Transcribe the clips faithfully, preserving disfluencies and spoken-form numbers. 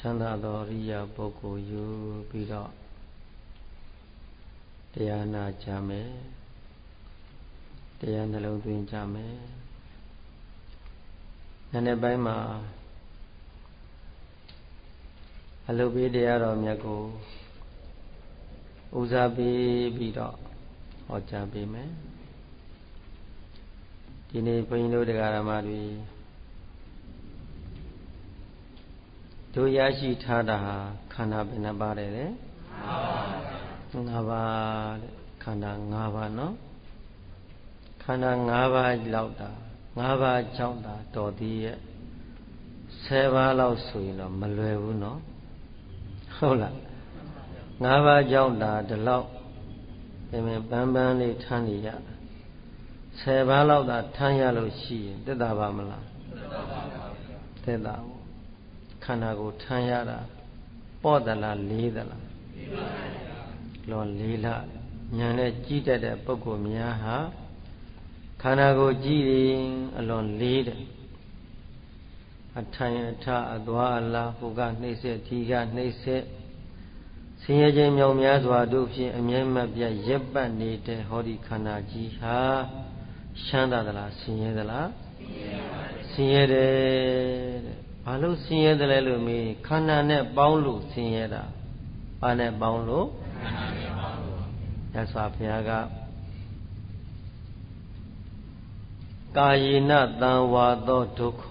မ်းသာသောအရိယာပုဂ္ဂိုလ်ယူပြီးတော့တရားနာကြမယ်တရားနှလုံးသွင်းကြမယ်နည်းနည်းပိုင်းမှာအလုပ်ပေးတရားတော်မြတ်ကိုဦးစားပေးပြီးတော့ဟောကြားပေးမယ်ဒီနေ့ဘုန်းကြီးတို့တရားဓမ္မတွေတို့ရရှိထားတာခန္ဓာဘယ်နှပါးလဲလဲငါးပါးတဲ့ခန္ဓာငါးပါးနော်ခန္ဓာငါးပါးလောက်တာငါးပါးကြောင့်တာတော်သေးရဲ့ဆယ်ပါးလောက်ဆိုရင်တော့မလွယ်ဘူးနော်ဟုတ်လားငါးပါးကြောင့်တာဒီလောက်ပြင်ပန်းပန်းလေးထမ်းနေရဆယ်ပါးလောက်သာထမ်းရလို့ရှိရင်တက်တာပါမလားတက်တာပေါ့ခန္ဓာကိုထမ်းရတာပေါ့သလားလေးသလားလေးပါဘူးလွန်လေးလားဉာဏ်နဲ့ကြီးတတ်တဲ့ပုဂ္ဂိုလ်များဟာခန္ဓာကိုကြည့်ရင်အလွန်လေးတယ်အထိုင်အထအသွားအလာဟိုကနှိမ့်ဆက်ဒီကနှိမ့်ဆက်ဆင်းရဲခြင်းမြောင်များစွာတို့ဖြင့်အမြဲမပြတ်ရပ်ပတ်နေတဲ့ဟောဒီခန္ဓာကြီးဟာချမ်းသာသလားဆင်းရဲသလားဆင်းရဲတယ်တဲ့ဘာလို့ဆင်းရဲတယ်လဲလို့မေးခန္ဓာနဲ့ပေါင်းလို့ဆင်းရဲတာဘာနဲ့ပေါင်းလို့ခန္ဓာနဲ့ပေါင်းလို့မြတ်စွာဘုရားကကာယေနတံဝါသောဒုက္ခ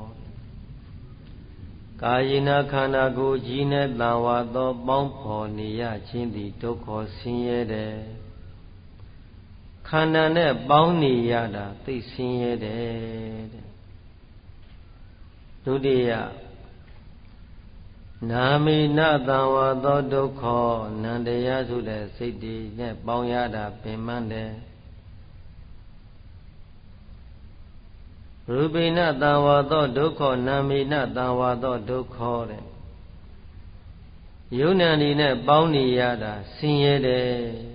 ကာယေနခန္ဓာကိုယ်ကြီးနဲ့တံဝါသောပေါင်းဖော်နေရခြင်းသည်ဒုက္ခဆင်းရဲတယ်ခန္ဓာနဲ့ပေါင်းနေရတာသိဆင်းရဲတယ်တဲ့ဒုတိယနာမေနတံဝါသောဒုက္ခနန္တရားဆိုတဲ့စိတ်တွေနဲ့ပေါင်းရတာပင်မှန်းတယ်ရူပိနတံဝါသောဒုက္ခနာမေနတံဝါသောဒုက္ခတဲ့ယုံနာနေနဲ့ပေါင်းနေရတာဆင်းရဲတယ်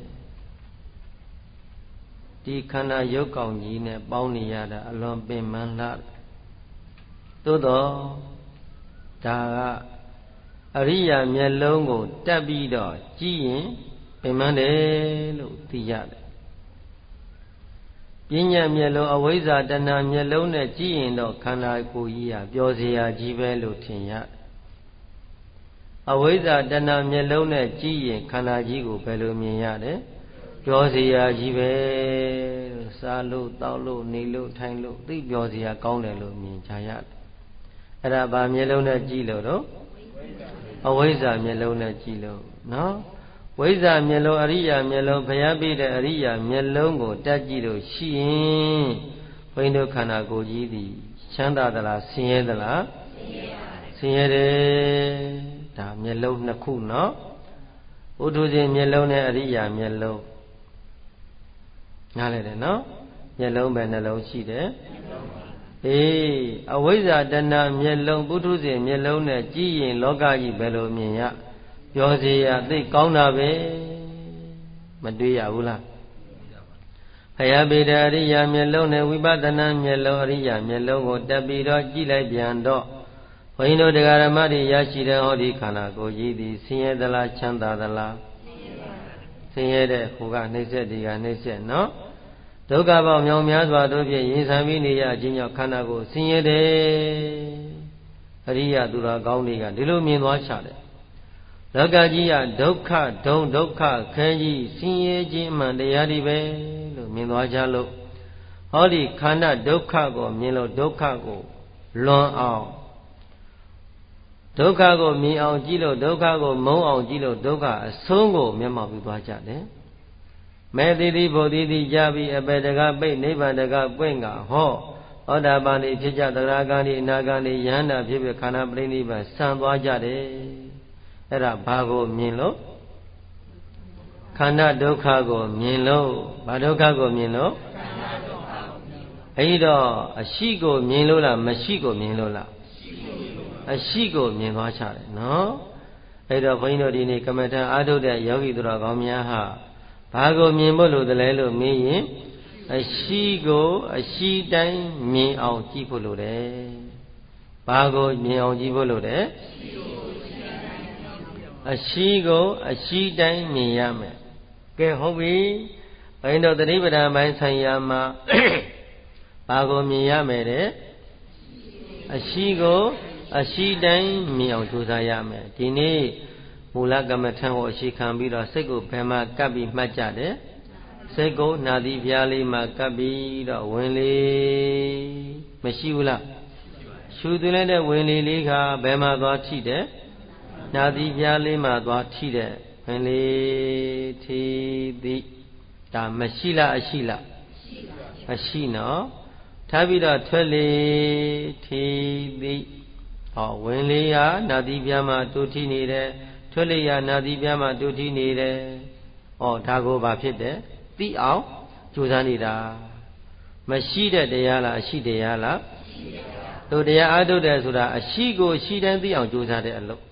ဒီခန္ဓာရုပ်ကောင်ကြီးနဲ့ပေါင်းနေရတာအလွန်ပင်ပန်းလှသို့တော့ဒါကအရိယာမျက်လုံးကိုတက်ပြီးတော့ကြည့်ရင်ပင်ပန်းတယ်လို့သိရတယ်ပညာမျက်လုံးအဝိဇ္ဇာတဏှာမျက်လုံးနဲ့ကြည့်ရင်တော့ခန္ဓာကိုယ်ကြီးဟာပျော်စရာကြီးပဲလို့ထင်ရအဝိဇ္ဇာတဏှာမျက်လုံးနဲ့ကြည့်ရင်ခန္ဓာကြီးကိုဘယ်လိုမြင်ရတယ်ပျော်စရာကြီးပဲလို့စားလို့တောက်လို့နေလို့ထိုင်လို့သိပျော်စရာကောင်းတယ်လို့မြင်ကြရတယ်အဲ့ဒါဗာမျက်လုံးနဲ့ကြည့်လို့တော့အဝိဇ္ဇာမျက်လုံးနဲ့ကြည့်လို့နော်ဝိဇ္ဇာမျက်လုံးအရိယာမျက်လုံးဘုရားပြတဲ့အရိယာမျက်လုံးကိုတက်ကြည့်လို့ရှိရင်ဘုန်းကြီးတို့ခန္ဓာကိုယ်ကြီးသည်ချမ်းသာသလားဆင်းရဲသလားဆင်းရဲတယ်ဒါမျက်လုံးနှစ်ခုနော်ဥဒုဇဉ်မျက်လုံးနဲ့အရိယာမျက်လုံးနားလည်တယ်နော်မျက်လုံးပဲနှလုံးရှိတယ်အေးအဝိဇ္ဇာတဏှာမျက်လုံးပုထုဇဉ်မျက်လုံးနဲ့ကြည့်ရင်လောကကြီးဘယ်လိုမြင်ရပြောစီရသိကောင်းတာပဲမတွေ့ရဘူးလားဘုရားဗေဒအရိယာမျက်လုံးနဲ့ဝိပဿနာမျက်လုံးအရိယာမျက်လုံးကိုတက်ပြီးတော့ကြည့်လိုက်ပြန်တော့ဘုန်းကြီးတို့တရားဓမ္မတွေရရှိတဲ့ဟောဒီခန္ဓာကိုယ်ကြီးသည်ဆင်းရဲသလားချမ်းသာသလားဆင်းရဲတဲ့ဟိုကနှိမ့်ဆက်ဒီကနှိမ့်ဆက်နော်ဒုက္ခပေါင်းမြောင်များစွာတို့ဖြင့်ရင်ဆိုင်ပြီးနေရခြင်းကြောင့်ခန္ဓာကိုယ်ဆင်းရဲတယ်အရိယသူတော်ကောင်းတွေကဒီလိုမြင်သွားချတယ်လောကကြီးကဒုက္ခဒုံဒုက္ခခဲကြီးဆင်းရဲခြင်းအမှန်တရားတွေပဲလို့မြင်သွားကြလို့ဟောဒီခန္ဓာဒုက္ခကိုမြင်လို့ဒုက္ခကိုလွန်အောင်ဒုက္ခကိုမြင်အောင်ကြည့်လို့ဒုက္ခကိုမုန်းအောင်ကြည့်လို့ဒုက္ခအဆုံးကိုမျက်မှောက်ပြုသွားကြတယ်မေတိတိဘုဒ္ဓိတိကြပြီးအပေတကပိတ်နိဗ္ဗာန်တကပွင့်ကဟောဩဒါပန်ဤဖြစ်ကြသရဂန်ဤအနာဂန်ဤယန္တာဖြစ်ဖြစ်ခန္ဓာပရိနိဗ္ဗာန်ဆံသွားကြတယ်အဲ့ဒါဘာကိုမြင်လို့ခန္ဓာဒုက္ခကိုမြင်လို့ဘာဒုက္ခကိုမြင်လို့အဲ့တော့အရှိကိုမြင်လို့လားမရှိကိုမြင်လို့လားအရှိကိုမြင်သွားချတယ်နော်အဲ့တော့ဘုန်းကြီးတို့ဒီနေ့ကမ္မထံအားထုတ်တဲ့ယောဂီသူတော်ကောင်းများဟာဘာကိုမြင်ဖို့လို့တလဲလို့မေးရင်အရှိကိုအရှိတိုင်းမြင်အောင်ကြည့်ဖို့လိုတယ်ဘာကိုမြင်အောင်ကြည့်ဖို့လိုတယ်အရှိကိုအရှိတိုင်းမြင်ရမယ်ကဲဟုတ်ပြီဘိန်းတို့သတိပဋ္ဌာန်ပိုင်းဆိုင်ရာမှာဘာကိုမြင်ရမယ်တဲ့အရှိကိုအရှိတိုင်းမြင်အောင်ကြိုးစားရမယ်ဒီနေ့မူလကမ္မထံကိုအရှိခံပြီးတော့စိတ်ကိုဘယ်မှာကပ်ပြီးမှတ်ကြတယ်စိတ်ကိုနာသီပြားလေးမှာကပ်ပြီးတော့ဝင်လေမရှိဘူးလားရှူသွင်းလိုက်တဲ့ဝင်လေလေးကဘယ်မှာသွားထိတယ်နာသီပြားလေးမှာသွားထိတယ်ဝင်လေထိသည်ဒါမရှိလားအရှိလားအရှိနော်ထားပြီးတော့ထွက်လေထိသည်ဟောဝင်လေရနာသီပြားမှာတူထိနေတယ်ထွက်လေရနာသီပြားမှာတူထိနေတယ်ဟောဒါကိုဘာဖြစ်တယ်သိအောင်ကြိုးစားနေတာမရှိတဲ့တရားလားအရှိတရားလားတို့တရားအားထုတ်တယ်ဆိုတာအရှိကိုအရှိတိုင်းသိအောင်ကြိုးစားတဲ့အလုပ်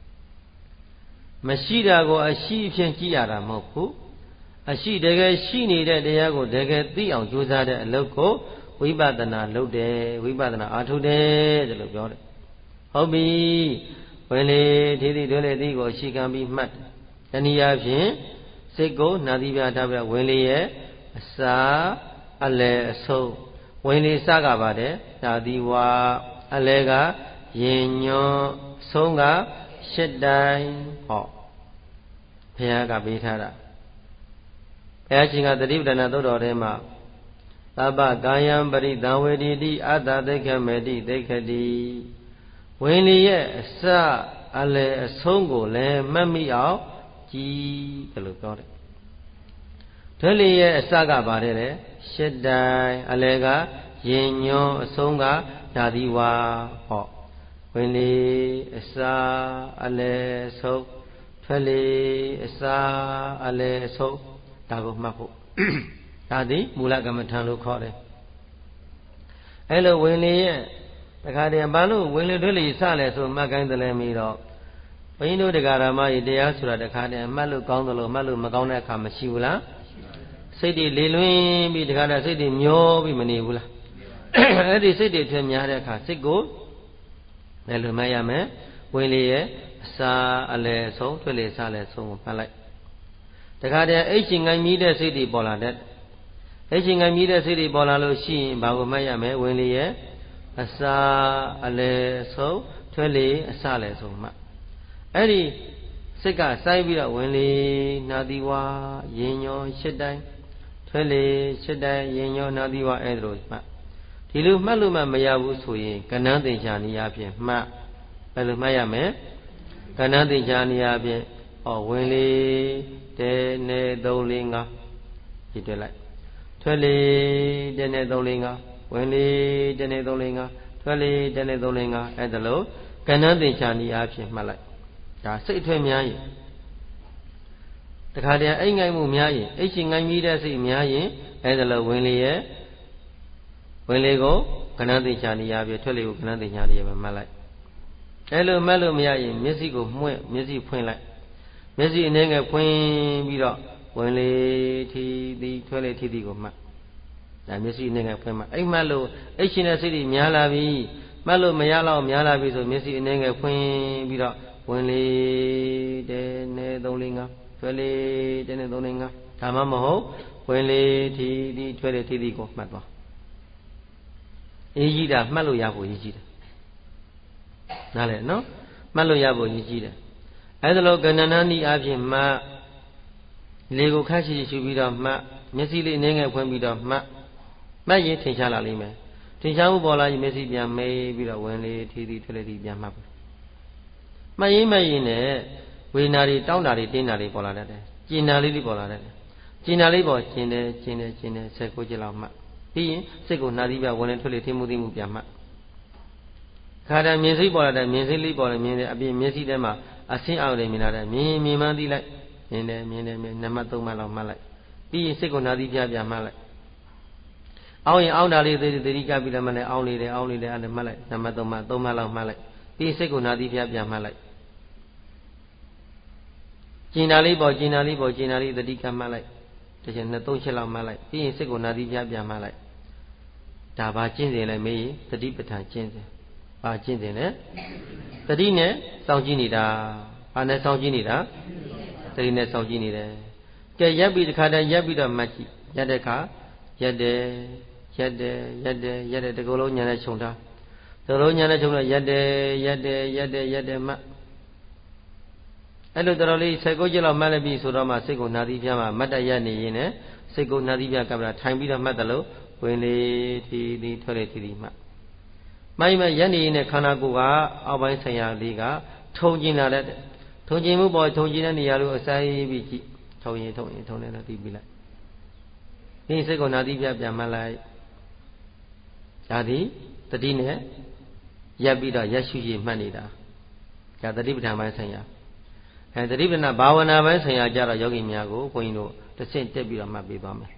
မရှိတာကိုအရှိအဖြစ်ကြည့်ရတာမဟုတ်ဘူးအရှိတကယ်ရှိနေတဲ့တရားကိုတကယ်သိအောင်ကြိုးစားတဲ့အလုပ်ကိုဝိပဿနာလုပ်တယ်ဝိပဿနာအားထုတ်တယ်ဒါလို့ပြောတယ်ဟုတ်ပြီဝင်လေဒီဒီတို့လေဒီကိုအရှိခံပြီးမှတ်တနည်းအားဖြင့်စိတ်ကိုနာသီပြားထားပြဝင်လေရဲ့အစာအလယ်အဆုံးဝင်လေစကပါတယ်နာသီဝါအလယ်ကရင်ညွန်းအဆုံးကရှစ်တိုင်းဟောဘုရားကပေးထားတာဘုရားရှင်ကသတိပဋ္ဌာန်သုတ်တော်ထဲမှာသဗ္ဗကာယံပရိသံဝေဒီတိအတ္တသိက္ခမေတိသိက္ခတိဝင်လေရဲ့အစအလယ်အဆုံးကိုလည်းမှတ်မိအောင်ကြည်တယ်လို့ပြောတယ်ထွက်လေရဲ့အစကပါတယ်လေရှစ်တိုင်းအလယ်ကရင်ညွန်းအဆုံးကဓာတိဝါဟောဝင်လေအစအလယ်အဆုံးထွက်လေအစအလယ်အဆုံးဒါကိုမှတ်ဖို့ဒါသည်မူလကမ္မထံလို့ခေါ်တယ်အဲ့လိုဝင်လေရဲ့တခါတည်းဘာလို့ဝင်လေထွက်လေစလဲဆိုမှတ်ကိုင်းတယ်လဲမီတော့ဘုန်းကြီးတို့တရားဓမ္မကြီးတရားဆိုတာတခါတည်းမှတ်လို့ကောင်းတယ်လို့မှတ်လို့မကောင်းတဲ့အခါမရှိဘူးလားစိတ်တွေလေလွင်ပြီးတခါတည်းစိတ်တွေမျောပြီးမနေဘူးလားအဲ့ဒီစိတ်တွေထင်များတဲ့အခါစိတ်ကိုလည်းလွန်မရမယ်ဝင်လေရဲ့အစာအလယ်ဆုံးထွက်လေစလဲဆုံးကိုမှတ်လိုက်တခါတည်းအိတ်ရှင်ငိုင်းမြည်တဲ့စိတ်တွေပေါ်လာတဲ့အိတ်ရှင်ငိုင်းမြည်တဲ့စိတ်တွေပေါ်လာလို့ရှိရင်ဘာကိုမှတ်ရမယ်ဝင်လေရဲ့အစာအလယ်ဆုံးထွက်လေအစလဲဆုံးမှအဲ့ဒီစိတ်ကစိုက်ပြီးတော့ဝင်လေနာသီဝါရင်ညောရှစ်တိုင်းထွက်လေရှစ်တိုင်းရင်ညောနာသီဝါအဲ့ဒါလို့မှဒီလိုမှတ်လို့မှမရဘူးဆိုရင်ကဏ္ဍသင်္ချာနည်းအဖြစ်မှတ်ဘယ်လိုမှတ်ရမလဲကဏ္ဍသင်္ချာနည်းအဖြစ်ဟောဝင်လေတဲနေသုံးလေးငါးဒီတွေ့လိုက်ထွက်လေတဲနေသုံးလေးငါးဝင်လေတဲနေသုံးလေးငါးထွက်လေတဲနေသုံးလေးငါးအဲ့ဒါလို့ကဏ္ဍသင်္ချာနည်းအဖြစ်မှတ်လိုက်ဒါစိတ်အထွေများရင်တခါတည်းအိမ်ငိုင်းမှုများရင်အိတ်ရှင်ငိုင်းပြီးတဲ့စိတ်များရင်အဲ့ဒါလို့ဝင်လေရဲ့ဝင်လေကိုကဏ္ဍသင်္ချာနည်းအဖြစ်ထွက်လေကိုကဏ္ဍသင်္ချာနည်းပဲမှတ်လိုက်အဲ့လိုမှတ်လို့မရရင်မျက်စိကိုမှွဲ့မျက်စိဖွင့်လိုက်မျက်စိအနေငယ်ဖွင့်ပြီးတော့ဝင်လေထီသည်ထွက်လေထီသည်ကိုမှတ်ဒါမျက်စိအနေငယ်ဖွင့်မှအဲ့မှတ်လို့အိတ်ရှင်တဲ့စိတ်တွေများလာပြီမှတ်လို့မရတော့များလာပြီဆိုမျက်စိအနေငယ်ဖွင့်ပြီးတော့ဝင်လေတဲနေသုံးလေးငါထွက်လေတဲနေသုံးလေးငါဒါမှမဟုတ်ဝင်လေထီသည်ထွက်လေထီသည်ကိုမှတ်သွားအေးကြီးတာမှတ်လို့ရဖို့ရေးကြည့်တယ်နားလဲနော်မှတ်လို့ရဖို့ရေးကြည့်တယ်အဲ့ဒါလို့ကဏ္ဍနာနီးအပြင်မှလေကိုခက်ရှိရှိရှုပြီးတော့မှမျက်စိလေးအနေငယ်ဖွင့်ပြီးတော့မှမှတ်ရင်ထင်ရှားလာလိမ့်မယ်ထင်ရှားမှုပေါ်လာရင်မျက်စိပြန်မေးပြီးတော့ဝင်လေထီသည်ထွက်လေထီပြန်မှတ်မှတ်ရင်မှတ်ရင်နဲ့ဝေဒနာတွေတောင်းတာတွေတင်းတာတွေပေါ်လာတတ်တယ်ကျင်နာလေးတွေပေါ်လာတတ်တယ်ကျင်နာလေးပေါ်ကျင်တယ်ကျင်တယ်ကျင်တယ်ဆယ်ကိုချက်လောက်မှတ်ပြီးရင်စိတ်ကိုနှာသီးပြဝင်လေထွက်လေထင်မှုသိမှုပြန်မှတ်ခါတိုင်းမြင်စိတ်ပေါ်လာတဲ့မြင်စိတ်လေးပေါ်လေမြင်တယ်အပြင်မျက်စိထဲမှာအဆင်းအောက်တွေမြင်လာတယ်မြင်မြင်မှန်းသိလိုက်မြင်တယ်မြင်တယ်မြင်နှစ်မှတ်သုံးမှတ်လောက်မှတ်လိုက်ပြီးရင်စိတ်ကိုနှာသီးပြပြန်မှတ်လိုက်အောင်းရင်အောင်းတာလေးသေသေးတိကပြီးလည်းမှလည်းအောင်းနေတယ်အောင်းနေတယ်အဲ့ဒါမှတ်လိုက်နှစ်မှတ်သုံးမှတ်သုံးမှတ်လောက်မှတ်လိုက်ပြီးစိတ်ကိုနှာသီးပြပြန်မှတ်လိုက်ကျင်နာလေးပေါ်ကျင်နာလေးပေါ်ကျင်နာလေးသတိကမှတ်လိုက်တစ်ချက်နှစ်သုံးချက်လောက်မှတ်လိုက်ပြီးရင်စိတ်ကိုနှာသီးပြပြန်မှတ်လိုက်ဒါဘာကျင့်စဉ်လဲမေးရင်သတိပဋ္ဌာန်ကျင့်စဉ်ဘာကျင့်စဉ်လဲသတိနဲ့စောင့်ကြည့်နေတာဘာနဲ့စောင့်ကြည့်နေတာသတိနဲ့စောင့်ကြည့်နေတယ်ကဲရပ်ပြီးတစ်ခါတည်းရပ်ပြီးတော့မှတ်ကြည့်ရပ်တဲ့အခါရပ်တယ်ရက်တယ်ရက်တယ်ရက်တယ်တကူလုံးညာနဲ့ခြုံထားတကူလုံးညာနဲ့ခြုံတော့ရက်တယ်ရက်တယ်ရက်တယ်ရက်တယ်မှအဲ့လိုတော်တော်လေးဆယ်ကိုကျလောက်မှတ်လိုက်ပြီဆိုတော့မှစိတ်ကိုနာသီးပြမှာမတ်တရက်နေရင်လည်းစိတ်ကိုနာသီးပြကပ်လာထိုင်ပြီးတော့မှတ်တယ်လို့ဝင်လေဒီဒီထွက်လေဒီဒီမှမိုင်းမရက်နေရင်ခန္ဓာကိုယ်ကအောက်ပိုင်းဆိုင်ရာလေးကထုံကျင်လာတဲ့ထုံကျင်မှုပေါ်ထုံကျင်တဲ့နေရာလို့အစိုင်းပြီးကြည့်ထုံရင်ထုံရင်ထုံတယ်လို့သိပြီးလိုက်ဒီစိတ်ကိုနာသီးပြပြန်မှတ်လိုက်ဒါသည်တတိနဲ့ရပ်ပြီးတော့ရက်ရှုရည်မှတ်နေတာဒါတတိပဋ္ဌာန်ပိုင်းဆိုင်ရာအဲတတိပဋ္ဌာန်ဘာဝနာပိုင်းဆိုင်ရာကြတော့ယောဂီများကိုဘုန်းကြီးတို့တစ်ဆင့်တက်ပြီးတော့မှတ်ပေးသွားမယ်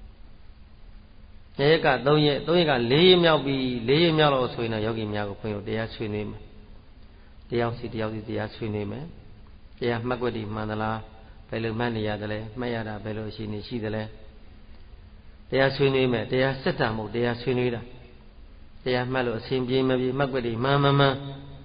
ရက်က၃ရက်၃ရက်က၄ရက်မြောက်ပြီး၄ရက်မြောက်လို့ဆိုရင်တော့ယောဂီများကိုဘုန်းကြီးတို့တရားဆွေးနွေးမယ်တရားစီတရားစီတရားဆွေးနွေးမယ်တရားမှတ်ွက်ဒီမှန်သလားဘယ်လိုမှတ်နေရတယ်လဲမှတ်ရတာဘယ်လိုရှိနေရှိသလဲတရားဆွေးနွေးမယ်တရားစစ်တာမဟုတ်တရားဆွေးနွေးတာတရားမှတ်လို့အစဉ်ပြေမပြေမှတ်ွက်ဒီမှန်မှန်မှန်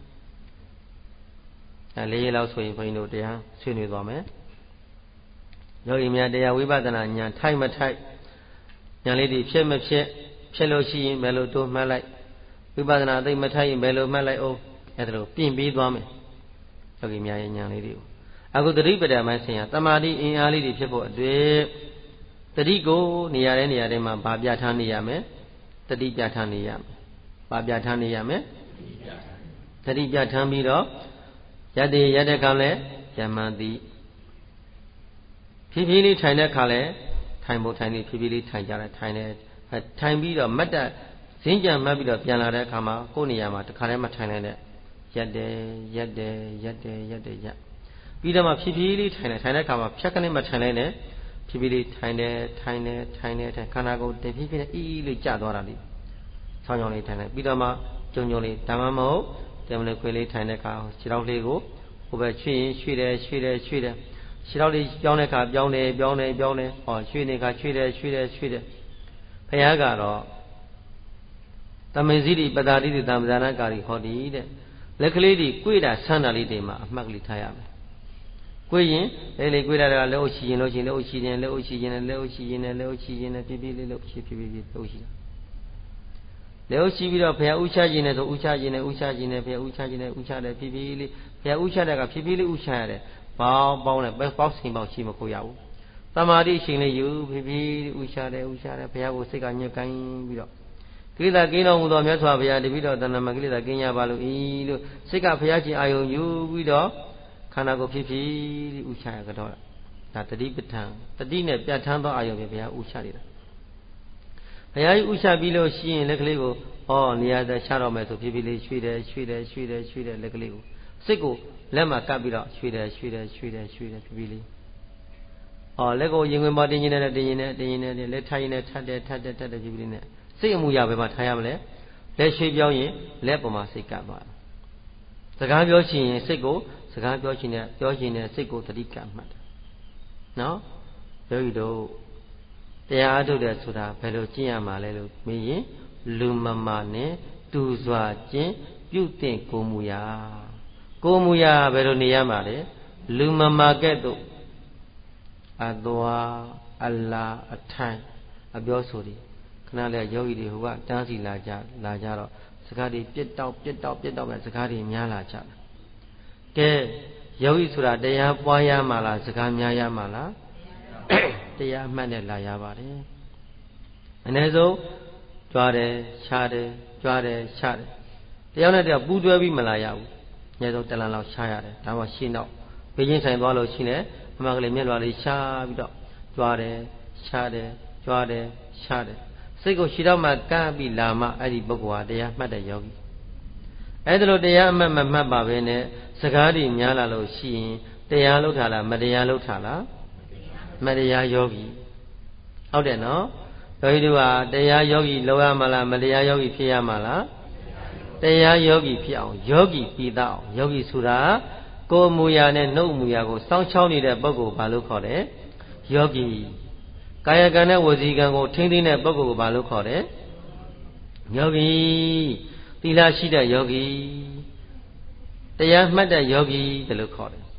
အဲလေးရက်လောက်ဆိုရင်ဘုန်းကြီးတို့တရားဆွေးနွေးသွားမယ်ယောဂီများတရားဝိပဿနာဉာဏ်ထိုက်မထိုက်ဉာဏ်လေးတွေဖြစ်မဖြစ်ဖြစ်လို့ရှိရင်ဘယ်လိုတိုးမှတ်လိုက်ဝိပဿနာသိမထိုက်ရင်ဘယ်လိုမှတ်လိုက်အောင်အဲဒါလိုပြင်ပြီးသွားမယ်ယောဂီများရဲ့ဉာဏ်လေးတွေကိုအခုသတိပဋ္ဌာန်ပိုင်းဆိုင်ရာတမာတိအင်အားလေးတွေဖြစ်ဖို့အတွက်တတိကိုနေရာတဲ့နေရာတွေမှာဗာပြထားနေရမယ်တတိပြထားနေရမယ်ဗာပြထားနေရမယ်တတိပြထားပြီးတော့ရတ္တိရတဲ့ခါလဲယမန်တိဖြည်းဖြည်းလေးထိုင်တဲ့ခါလဲထိုင်ဖို့ထိုင်လေးဖြည်းဖြည်းလေးထိုင်ကြတယ်ထိုင်တယ်ထိုင်ပြီးတော့မတ်တဇင်းကြံမှတ်ပြီးတော့ပြန်လာတဲ့အခါမှာကိုယ်နေရာမှာတစ်ခါတည်းမှထိုင်လိုက်တဲ့ရက်တယ်ရက်တယ်ရက်တယ်ရက်တယ်ရက်ပြီးတော့မှဖြည်းဖြည်းလေးထိုင်တယ်ထိုင်တဲ့အခါမှာဖြတ်ကနေမှထိုင်လိုက်တယ်ဖြည်းဖြည်းလေးထိုင်တယ်ထိုင်တယ်ထိုင်တယ်ထိုင်ခန္ဓာကိုယ်တဖြည်းဖြည်းနဲ့အီးလေးကျသွားတာလေးဆောင်းချောင်းလေးထိုင်လိုက်ပြီးတော့မှကြုံကြုံလေးဓမ္မမဟုတ်တယ်မလေးခွေလေးထိုင်တဲ့အခါခြေထောက်လေးကိုဟိုဘက်ရွှေ့ရင်ရွှေ့တယ်ရွှေ့တယ်ရွှေ့တယ်ခြေထောက်လေးပြောင်းတဲ့အခါပြောင်းတယ်ပြောင်းတယ်ပြောင်းတယ်ဟောရွှေ့နေခါရွှေ့တယ်ရွှေ့တယ်ရွှေ့တယ်ဘုရားကတော့တမေဇိတိပတာတိတံပဇာနာကာရီဟောဒီတဲ့လက်ကလေးတွေ꿰တာဆန်းတာလေးတွေမှာအမှတ်ကလေးထားရမယ်꿰ရင်လေလေ꿰တာကလက်အုပ်ရှိရင်လို့ရှိရင်လက်အုပ်ရှိရင်လက်အုပ်ရှိရင်လက်အုပ်ရှိရင်လက်အုပ်ရှိရင်ဖြည်းဖြည်းလေးလက်ဖြည်းဖြည်းဖြည်းဖြည်းလက်အုပ်ရှိတာလက်အုပ်ရှိပြီးတော့ဘုရားဥချခြင်းနဲ့ဆိုဥချခြင်းနဲ့ဥချခြင်းနဲ့ဘုရားဥချခြင်းနဲ့ဥချတယ်ဖြည်းဖြည်းလေးဘုရားဥချတဲ့ကဖြည်းဖြည်းလေးဥချရတယ်ပေါင်းပေါင်းနဲ့ပေါက်စင်ပေါက်ရှိမခိုးရဘူးတမာတိရှင်လေးယူဖြည်းဖြည်းဥချတယ်ဥချတယ်ဘုရားကိုစိတ်ကညှက်ကိုင်းပြီးတော့ကိလေသာကင်းတော်မူသောမြတ်စွာဘုရားတပည့်တော်တဏ္ဍာမကိလေသာကင်းရပါလို့ဤလို့စိတ်ကဘုရားရှင်အာယုံယူပြီးတော့ခန္ဓာကိုယ်ဖြည်းဖြည်းလေးဥချရကြတော့ဒါတတိပဋ္ဌာန်တတိနဲ့ပြဋ္ဌာန်းသောအာယုံဖြင့်ဘုရားဥချနေတာဘုရားကြီးဥချပြီးလို့ရှိရင်လက်ကလေးကိုဩနေရာသက်ချတော့မယ်ဆိုဖြည်းဖြည်းလေးရွှေ့တယ်ရွှေ့တယ်ရွှေ့တယ်ရွှေ့တယ်လက်ကလေးကိုစိတ်ကိုလက်မှာကပ်ပြီးတော့ရွှေ့တယ်ရွှေ့တယ်ရွှေ့တယ်ရွှေ့တယ်ဖြည်းဖြည်းလေးဩလက်ကိုရင်ဝင်ပေါ်တင်းခြင်းနဲ့တင်းခြင်းနဲ့တင်းခြင်းနဲ့လက်ထိုင်နဲ့ထပ်တယ်ထပ်တယ်ထပ်တယ်ဖြည်းဖြည်းလေးနဲ့စိတ်အမှုရပဲမှာထားရမလဲလက်ရွှေ့ပြောင်းရင်လက်ပေါ်မှာစိတ်ကပ်သွားတယ်စကားပြောချင်ရင်စိတ်ကိုစကားပြောချင်တဲ့ပြောချင်တဲ့စိတ်ကိုသတိကပ်မှတ်တယ်နော်ယောဂီတို့တရားအားထုတ်တယ်ဆိုတာဘယ်လိုကျင့်ရမှာလဲလို့မေးရင်လူမမာနဲ့တူစွာကျင့်ပြုတဲ့ကိုမူရာကိုမူရာဘယ်လိုနေရမှာလဲလူမမာကဲ့သို့အသွားအလာအထိုင်အပြောဆိုသည်ခဏလေးယောဂီတွေဟိုကတန်းစီလာကြလာကြတော့စကားတွေပြစ်တောက်ပြစ်တောက်ပြစ်တောက်ပဲစကားတွေများလာကြတယ်ကဲယောဂီဆိုတာတရားပွားရမှာလားစကားများရမှာလားတရားမှတ်နဲ့လာရပါတယ်အနည်းဆုံးကြွားတယ်ရှားတယ်ကြွားတယ်ရှားတယ်တယောက်နဲ့တယောက်ပူးတွဲပြီးမလာရဘူးအနည်းဆုံးတလန်လောက်ရှားရတယ်ဒါမှရှင်းတော့ဘေးချင်းဆိုင်သွားလို့ရှိရင်အမှန်ကလေးမျက်လွှာလေးရှားပြီးတော့ကြွားတယ်ရှားတယ်ကြွားတယ်ရှားတယ်စိတ်ကိုရှည်တော့မှကပ်ပြီးလာမှအဲ့ဒီပုဂ္ဂိုလ်ဟာတရားမှတ်တဲ့ယောဂီအဲ့ဒါလိုတရားအမှတ်မမှတ်ပါပဲနဲ့စကားတွေများလာလို့ရှိရင်တရားလုပ်တာလားမတရားလုပ်တာလားမတရားယောဂီဟုတ်တယ်နော်ယောဂီတို့ဟာတရားယောဂီလောက်ရမှာလားမတရားယောဂီဖြစ်ရမှာလားတရားယောဂီဖြစ်အောင်ယောဂီပြီးသားအောင်ယောဂီဆိုတာကိုယ်မူရာနဲ့နှုတ်မူရာကိုစောင့်ချောင်းနေတဲ့ပုဂ္ဂိုလ်ဘာလို့ခေါ်တယ်ယောဂီကာယကံနဲ့ဝစီကံကိုထိမ့်သိမ်းတဲ့ပုဂ္ဂိုလ်ကိုဘာလို့ခေါ်တယ်ယောဂီသီလရှိတဲ့ယောဂီတရားမှတ်တဲ့ယောဂီဒါလို့ခေါ်တယ်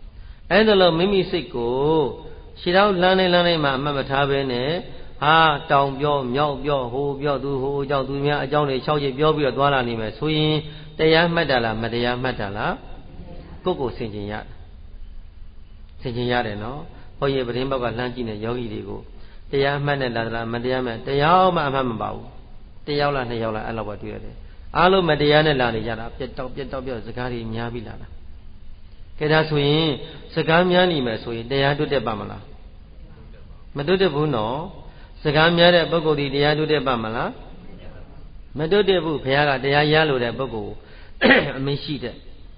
အဲ့ဒါလို့မိမိစိတ်ကိုရှင်းတော့လှမ်းနေလှမ်းနေမှအမှတ်မထားဘဲနဲ့ဟာတောင်ပြောမြောက်ပြောဟိုပြောသူဟိုအကြောင်းသူများအကြောင်းတွေ၆ချက်ပြောပြီးတော့သွားလာနေမယ်ဆိုရင်တရားမှတ်တာလားမတရားမှတ်တာလားကိုယ့်ကိုဆင်ခြင်ရဆင်ခြင်ရတယ်နော်ဘုန်းကြီးပရင်ဘောက်ကလှမ်းကြည့်နေယောဂီတွေကိုတရားမှတ်နဲ့လားလားမတရားမှတ်တရားမှအမှတ်မပါဘူးတယောက်လားနှစ်ယောက်လားအဲ့လိုပဲတွေ့ရတယ်အားလုံးမတရားနဲ့လာနေကြတာပြက်တောက်ပြက်တောက်ပြက်စကားတွေများပြီလားကဲဒါဆိုရင်စကားများနေမယ်ဆိုရင်တရားတွတ်တက်ပါမလားမတွတ်တက်ဘူးနော်စကားများတဲ့ပုဂ္ဂိုလ်ဒီတရားတွတ်တက်ပါမလားမတွတ်တက်ဘူးဘုရားကတရားရလို့တဲ့ပုဂ္ဂိုလ်အမင်းရှိတဲ့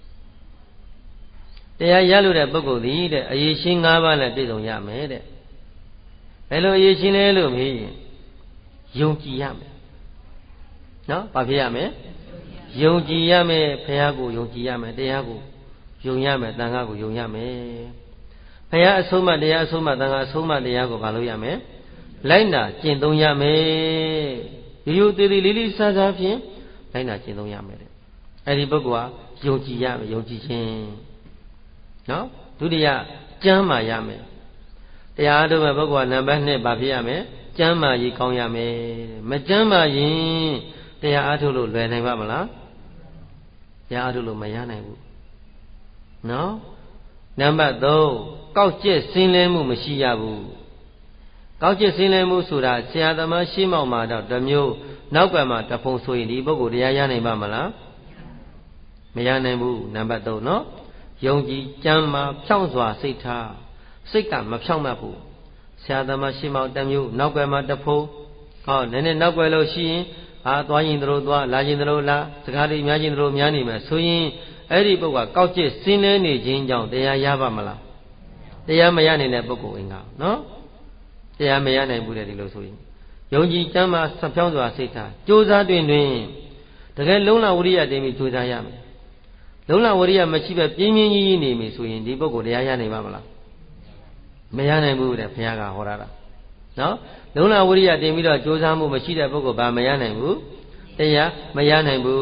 တရားရလို့တဲ့ပုဂ္ဂိုလ်ဒီတဲ့အရေးရှင်း၅ပါးနဲ့ပြည့်စုံရမယ်တဲ့ဘယ်လိုအရေးရှင်းလဲလို့မေးရင်ယုံကြည်ရမယ်နော်ဘာဖြစ်ရမလဲယုံကြည်ရမယ်ဘုရားကိုယုံကြည်ရမယ်တရားကိုယုံရမယ်သံဃာကိုယုံရမယ်ဘုရားအဆုံးအမတရားအဆုံးအမသံဃာအဆုံးအမတရားကိုမလုပ်ရမယ်လိုက်နာကျင့်သုံးရမယ်ရိုးရိုးသေးသေးလေးလေးစားစားဖြင့်လိုက်နာကျင့်သုံးရမယ်တဲ့အဲ့ဒီပုဂ္ဂိုလ်ကယုံကြည်ရမယ်ယုံကြည်ခြင်းနော်ဒုတိယကျမ်းမာရမယ်တရားအားထုတ်မဲ့ပုဂ္ဂိုလ်ကနံပါတ်၂ဘာဖြစ်ရမယ်ကျမ်းမာရေးကောင်းရမယ်မကျမ်းမာရင်တရားအားထုတ်လို့လွယ်နိုင်ပါမလားတရားအားထုတ်လို့မရနိုင်ဘူးနော်နံပါတ်၃ကောက်ကျက်စင်းလဲမှုမရှိရဘူးကောက်ကျက်စင်းလဲမှုဆိုတာဆရာသမားရှင်းမောက်မှာတော့တစ်မျိုးနောက်ကမှတဖုံဆိုရင်ဒီပုဂ္ဂိုလ်တရားရနိုင်ပါမလားမရနိုင်ဘူးနံပါတ်၃နော်ယုံကြည်ကျမ်းမာဖြောင့်စွာစိတ်ထားစိတ်ကမဖြောင့်မတ်ဘူးဆရာသမားရှင်းမောက်တစ်မျိုးနောက်ကမှတဖုံဟောနည်းနည်းနောက်ွယ်လို့ရှိရင်ဟာသွားရင်တို့သွားလာရင်တို့လာစကားတွေများရင်တို့များနေမယ်ဆိုရင်အဲ့ဒီပုဂ္ဂိုလ်ကကောက်ကျစ်စင်းလဲနေခြင်းကြောင့်တရားရပါမလားတရားမရနိုင်တဲ့ပုဂ္ဂိုလ်အင်္ဂါနော်တရားမရနိုင်ဘူးတဲ့ဒီလိုဆိုရင်ယုံကြည်ကျမ်းမာဆက်ဖြောင်းစွာစိတ်ထားကြိုးစားတွင်တွင်တကယ်လုံးလဝရိယတင်ပြီးကြိုးစားရမယ်လုံးလဝရိယမရှိပဲပြင်းပြင်းကြီးကြီးနေပြီဆိုရင်ဒီပုဂ္ဂိုလ်တရားရနိုင်ပါမလားမရနိုင်ဘူးတဲ့ဘုရားကဟောတာနော်လုံးလဝရိယတင်ပြီးတော့ကြိုးစားမှုမရှိတဲ့ပုဂ္ဂိုလ်ဘာမရနိုင်ဘူးတရားမရနိုင်ဘူး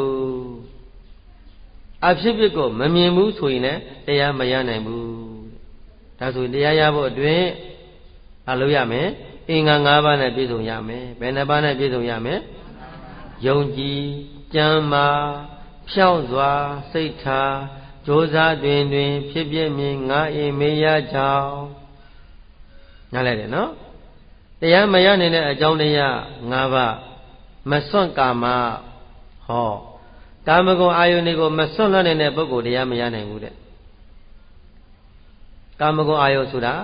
အဖြစ်ဖြစ်ကိုမမြင်ဘူးဆိုရင်လည်းတရားမရနိုင်ဘူးဒါဆိုရင်တရားရဖို့အတွက်အလုပ်ရမယ်အင်္ဂါ၅ပါးနဲ့ပြည့်စုံရမယ်ဘယ်နှပါးနဲ့ပြည့်စုံရမယ်ယုံကြည်ကျမ်းမာဖြောင့်စွာစိတ်ထားကြိုးစားတွင်တွင်ဖြစ်ဖြစ်မြင်ငါအိမ်မေးရကြောင်းနားလဲတယ်နော်တရားမရနိုင်တဲ့အကြောင်းတရား၅ပါးမစွန့်ကာမဟောကာမဂုဏ်အာယုန်တွေကိုမစွန့်လွတ်နိုင်တဲ့ပုဂ္ဂိုလ်တရားမရနိုင်ဘူးတဲ့ကာမဂုဏ်အာယုန်ဆိုတာ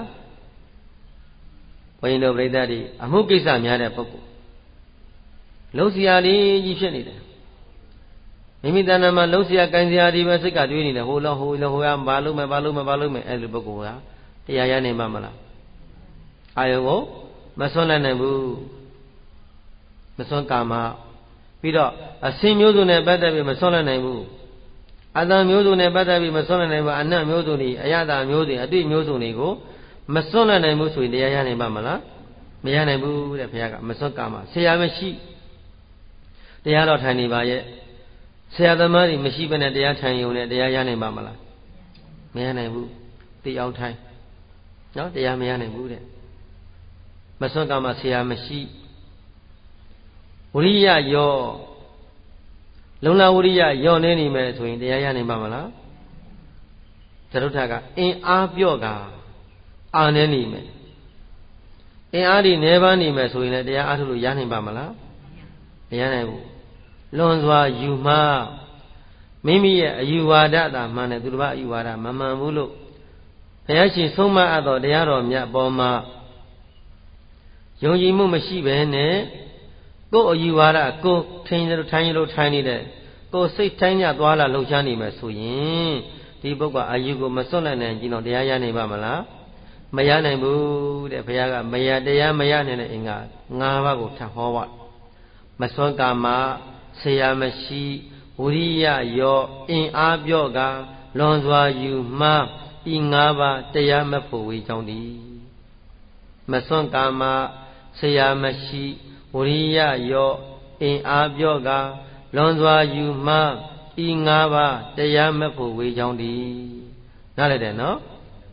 ဘုန်းကြီးတို့ပြိဿတိအမှုကိစ္စများတဲ့ပုဂ္ဂိုလ်လုံးစရာလေးကြီးဖြစ်နေတယ်မိမိတဏ္ဍာမှာလုံးစရာကိုင်စရာဒီပဲစိတ်ကတွေးနေတယ်ဟိုလောဟိုလောဟိုကဘာလို့မဘာလို့မဘာလို့မအဲ့လိုပုဂ္ဂိုလ်ကတရားရနိုင်မှာမလားအာယုန်ကိုမစွန့်နိုင်ဘူးမစွန့်ကာမပြီးတော့အစင်မျိုးစုံနဲ့ပတ်သက်ပြီးမစွန့်နိုင်ဘူးအတန်မျိုးစုံနဲ့ပတ်သက်ပြီးမစွန့်နိုင်ဘူးအနတ်မျိုးစုံတွေအယတာမျိုးတွေအတိမျိုးစုံတွေကိုမစွန့်နိုင်ဘူးဆိုရင်တရားရနိုင်ပါမလားမရနိုင်ဘူးတဲ့ဘုရားကမစွန့်ကာမဆရာမရှိတရားတော်ထိုင်နေပါရဲ့ဆရာသမားတွေမရှိဘဲနဲ့တရားထိုင်ရုံနဲ့တရားရနိုင်ပါမလားမရနိုင်ဘူးသိအောင်ထိုင်နော်တရားမရနိုင်ဘူးတဲ့မစွန့်ကာမဆရာမရှိဝရိယယောလုံလဝရိယယောနေနေမယ်ဆိုရင်တရားရနိုင်ပါမလားသရုတ်ထကအင်အားပြော့ကအာနေနေမယ်အင်အားဒီနေပါနေမယ်ဆိုရင်လည်းတရားအားထုတ်လို့ရနိုင်ပါမလားမရနိုင်ဘူးလွန်စွာယူမှမိမိရဲ့အယူဝါဒတာမှန်တယ်သူတစ်ပါးအယူဝါဒမမှန်ဘူးလို့ဘုရားရှင်ဆုံးမအပ်တော်တရားတော်မြတ်ပေါ်မှာယုံကြည်မှုမရှိဘဲနဲ့ကိုယ်အယူဝါဒကိုယ်ထင်လို့ထိုင်လို့ထိုင်နေတဲ့ကိုယ်စိတ်ထိုင်ကြသွားလာလှုပ်ရှားနေမယ်ဆိုရင်ဒီပုဂ္ဂိုလ်အာယုကိုမစွန့်နိုင်ကြည့်တော့တရားရနိုင်ပါမလားမရနိုင်ဘူးတဲ့ဘုရားကမရတရားမရနိုင်တဲ့အင်္ဂါ၅ပါးကိုထပ်ဟောပါမစွန့်ကာမဆရာမရှိဝိရိယယောအင်အားပြော့ကလွန်စွာယူမှဤ၅ပါးတရားမဖို့ဝေကြောင်းသည်မစွန့်ကာမဆရာမရှိဝိရိယယောအင်အားပြော့ကလွန်စွာယူမှဤ၅ပါးတရားမဖို့ဝေကြောင်းသည်နားလည်တယ်နော်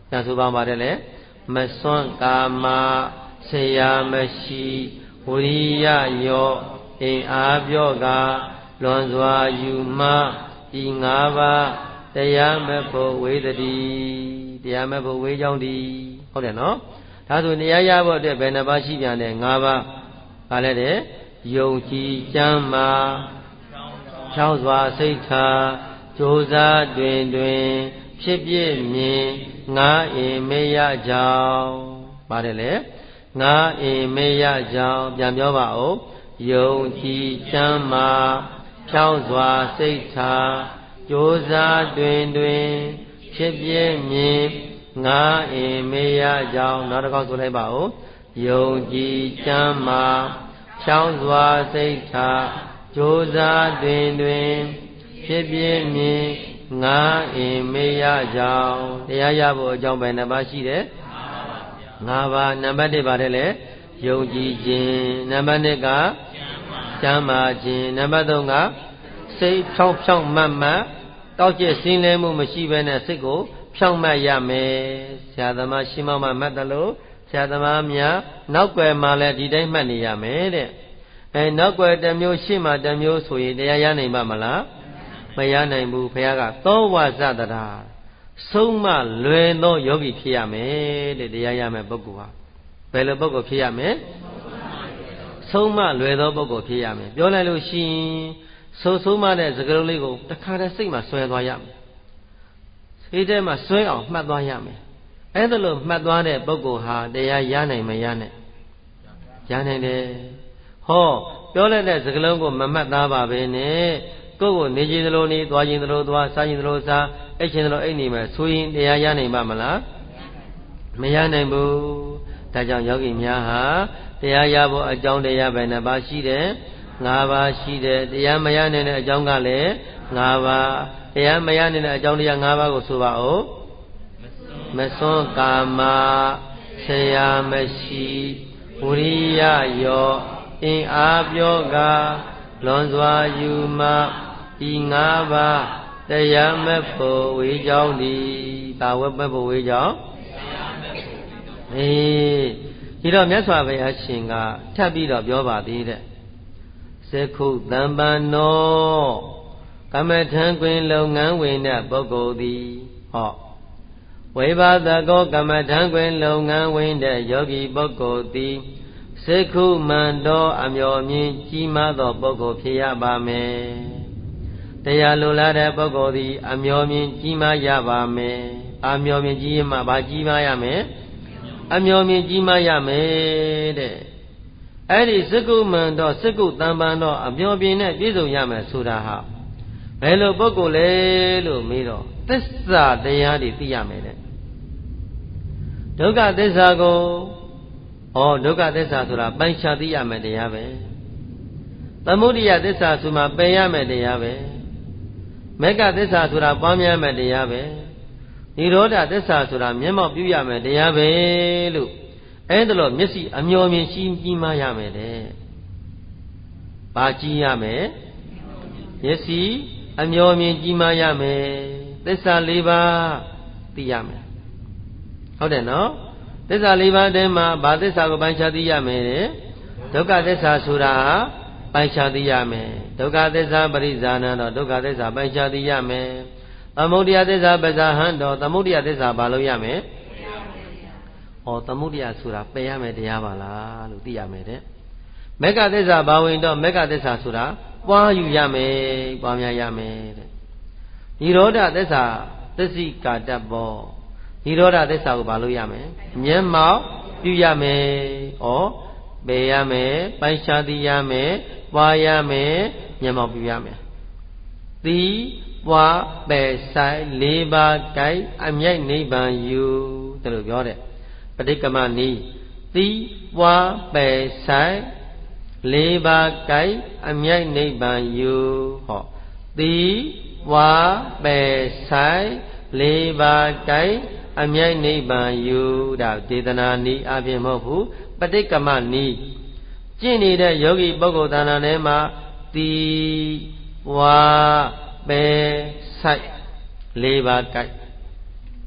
ပြန်ဆိုပါပါတယ်လေမစွန့်ကာမဆရာမရှိဝိရိယရောအင်အားပြောကလွန်စွာယူမှဤငါးပါးတရားမဲ့ဖို့ဝေသတိတရားမဲ့ဖို့ဝေကြောင်းဒီဟုတ်တယ်နော်ဒါဆိုတရားရဖို့အတွက်ဘယ်နှပါးရှိပြန်လဲ၅ပါးဗါလဲတဲ့ယုံကြည်ကျမ်းမာဖြောင်းစွာစိတ်ထားကြိုးစားတွင်တွင်ဖြစ်ပြည့်မြင်ငါအင်မေရကြောင်းပါတယ်လေငါအင်မေရကြောင်းပြန်ပြောပါဦးယုံကြည်ကျမ်းမာဖြောင်းစွာစိတ်ထားကြိုးစားတွင်တွင်ဖြစ်ပြည့်မြင်ငါအင်မေရကြောင်းနောက်တစ်ခေါက်ဆိုလိုက်ပါဦးယုံကြည်ကျမ်းမာဖြောင်းစွာစိတ်ထားကြိုးစားတွင်တွင်ဖြစ်ပြည့်မြင်ငါအင်မေရကြောင်းတရားရဖို့အကြောင်းပဲနှစ်ပါးရှိတယ်ငါးပါးနံပါတ်တစ်ပါတယ်လေယုံကြည်ခြင်းနံပါတ်နှစ်ကကျမ်းမာခြင်းနံပါတ်သုံးကစိတ်ဖြောင်းဖြောင်းမှတ်မှတ်တောက်ကျစင်းလဲမှုမရှိဘဲနဲ့စိတ်ကိုဖြောင်းမှတ်ရမယ်ဆရာသမားရှင်းမောင်းမှမှတ်တယ်လို့ဆရာသမားများနောက်ွယ်မှာလည်းဒီတိုင်းမှတ်နေရမယ်တဲ့အဲနောက်ွယ်တစ်မျိုးရှင်းမှတစ်မျိုးဆိုရင်တရားရနိုင်ပါမလားမရနိုင်ဘူးဘုရားကသောဝါစတရာဆုံးမလွယ်သောယောဂီဖြစ်ရမယ်တဲ့တရားရမယ်ပုဂ္ဂိုလ်ဟာဘယ်လိုပုဂ္ဂိုလ်ဖြစ်ရမလဲဆုံးမလွယ်သောပုဂ္ဂိုလ်ဖြစ်ရမယ်ပြောလိုက်လို့ရှိရင်ဆိုဆုံးမတဲ့စကားလုံးလေးကိုတခါတည်းစိတ်မှာဆွဲသွားရမယ်စိတ်ထဲမှာဆွဲအောင်မှတ်သွားရမယ်အဲ့ဒါလို့မှတ်သွားတဲ့ပုဂ္ဂိုလ်ဟာတရားရနိုင်မရနိုင်ရနိုင်တယ်ဟောပြောလိုက်တဲ့စကားလုံးကိုမမှတ်သားပါပဲနဲ့ကိုယ်ကိုနေခြင်းသလိုနေသွားခြင်းသလိုသွားစားခြင်းသလိုစားအိတ်ခြင်းသလိုအိတ်နေမယ်ဆိုရင်တရားရနိုင်ပါမလားမရနိုင်ဘူးဒါကြောင့်ယောဂီများဟာတရားရဖို့အကြောင်းတရားပဲနှစ်ပါးရှိတယ်ငါးပါးရှိတယ်တရားမရနိုင်တဲ့အကြောင်းကလည်းငါးပါးတရားမရနိုင်တဲ့အကြောင်းတရားငါးပါးကိုဆိုပါဦးမစွန့်ကာမဆရာမရှိဝိရိယရောအင်အားပြောကလွန်စွာယူမှဤငါးပါးတရားမဲ့ဖို့ဝေကြောင်းဒီဒါဝဲမဲ့ဖို့ဝေကြောင်းအေးဒီတော့မြတ်စွာဘုရားရှင်ကထပ်ပြီးတော့ပြောပါသေးတဲ့သက္ခုတံပန္နောကမ္မထံတွင်လုပ်ငန်းဝင်တဲ့ပုဂ္ဂိုလ်သည်ဟောဝိဘာသကောကမ္မထံတွင်လုပ်ငန်းဝင်တဲ့ယောဂီပုဂ္ဂိုလ်သည်သက္ခုမန္တောအမျော်မြင်ကြီးမားသောပုဂ္ဂိုလ်ဖြစ်ရပါမယ်တရားလိုလားတဲ့ပုဂ္ဂိုလ်သည်အမျော်မြင်ကြီးမားရပါမယ်အမျော်မြင်ကြီးမှဘာကြီးမားရမယ်အမျော်မြင်ကြီးမားရမယ်တဲ့အဲ့ဒီသက္ကုမန္တောသက္ကုတံပန္တောအမျော်မြင်နဲ့ပြည့်စုံရမယ်ဆိုတာဟာဘယ်လိုပုဂ္ဂိုလ်လဲလို့မေးတော့သစ္စာတရားတွေသိရမယ်တဲ့ဒုက္ခသစ္စာကိုဩဒုက္ခသစ္စာဆိုတာပိုင်ခြားသိရမယ်တရားပဲသမုဒိယသစ္စာဆိုမှပယ်ရမယ်တရားပဲမေဃသစ္စာဆိုတာပွားများမယ်တရားပဲនិရောဓသစ္စာဆိုတာမျက်မှောက်ပြုရမယ်တရားပဲလို့အဲ့ဒါလို့မျက်စိအမျော်မြင်ရှိကြီးမားရမယ်တဲ့ဘာကြီးရမယ်မျက်စိအမျော်မြင်ကြီးမားရမယ်သစ္စာ၄ပါးသိရမယ်ဟုတ်တယ်နော်သစ္စာ၄ပါးတည်းမှာဘာသစ္စာကိုပိုင်းခြားသိရမယ်တဲ့ဒုက္ခသစ္စာဆိုတာပိုင်းခြားသိရမယ်ဒုက္ခသစ္စာပရိဇာနံတော့ဒုက္ခသစ္စာပိုင်းခြားသိရမယ်သမုဒယသစ္စာပဇာဟံတော့သမုဒယသစ္စာဘာလို့ရမယ်ဩသမုဒယဆိုတာပယ်ရမယ်တရားပါလားလို့သိရမယ်တဲ့မေဃသစ္စာဘာဝင်တော့မေဃသစ္စာဆိုတာပွားယူရမယ်ပွားများရမယ်တဲ့និရောဓသစ္စာသစ္စိကာတဘောនិရောဓသစ္စာကိုဘာလို့ရမယ်မျက်မှောက်ပြုရမယ်ဩပယ်ရမယ်ပိုင်းခြားသိရမယ်ပွားရမယ်မျက်မှောက်ပြုရမယ်သီပွားပယ်ဆိုင်၄ပါးကိုက်အမြိုက်နိဗ္ဗာန်ယူတယ်လို့ပြောတယ်ပဋိက္ခမနီးသီပွားပယ်ဆိုင်၄ပါးကိုက်အမြိုက်နိဗ္ဗာန်ယူဟောသီပွားပယ်ဆိုင်၄ပါးကိုက်အမြိုက်နိဗ္ဗာန်ယူဒါဒေသနာနီးအပြင်မဟုတ်ဘူးပဋိက္ခမနီးကျင့်နေတဲ့ယောဂီပုဂ္ဂိုလ်တဏ္ဍာထဲမှာသီပွားပယ်ဆိုင်၄ပါးကိုက်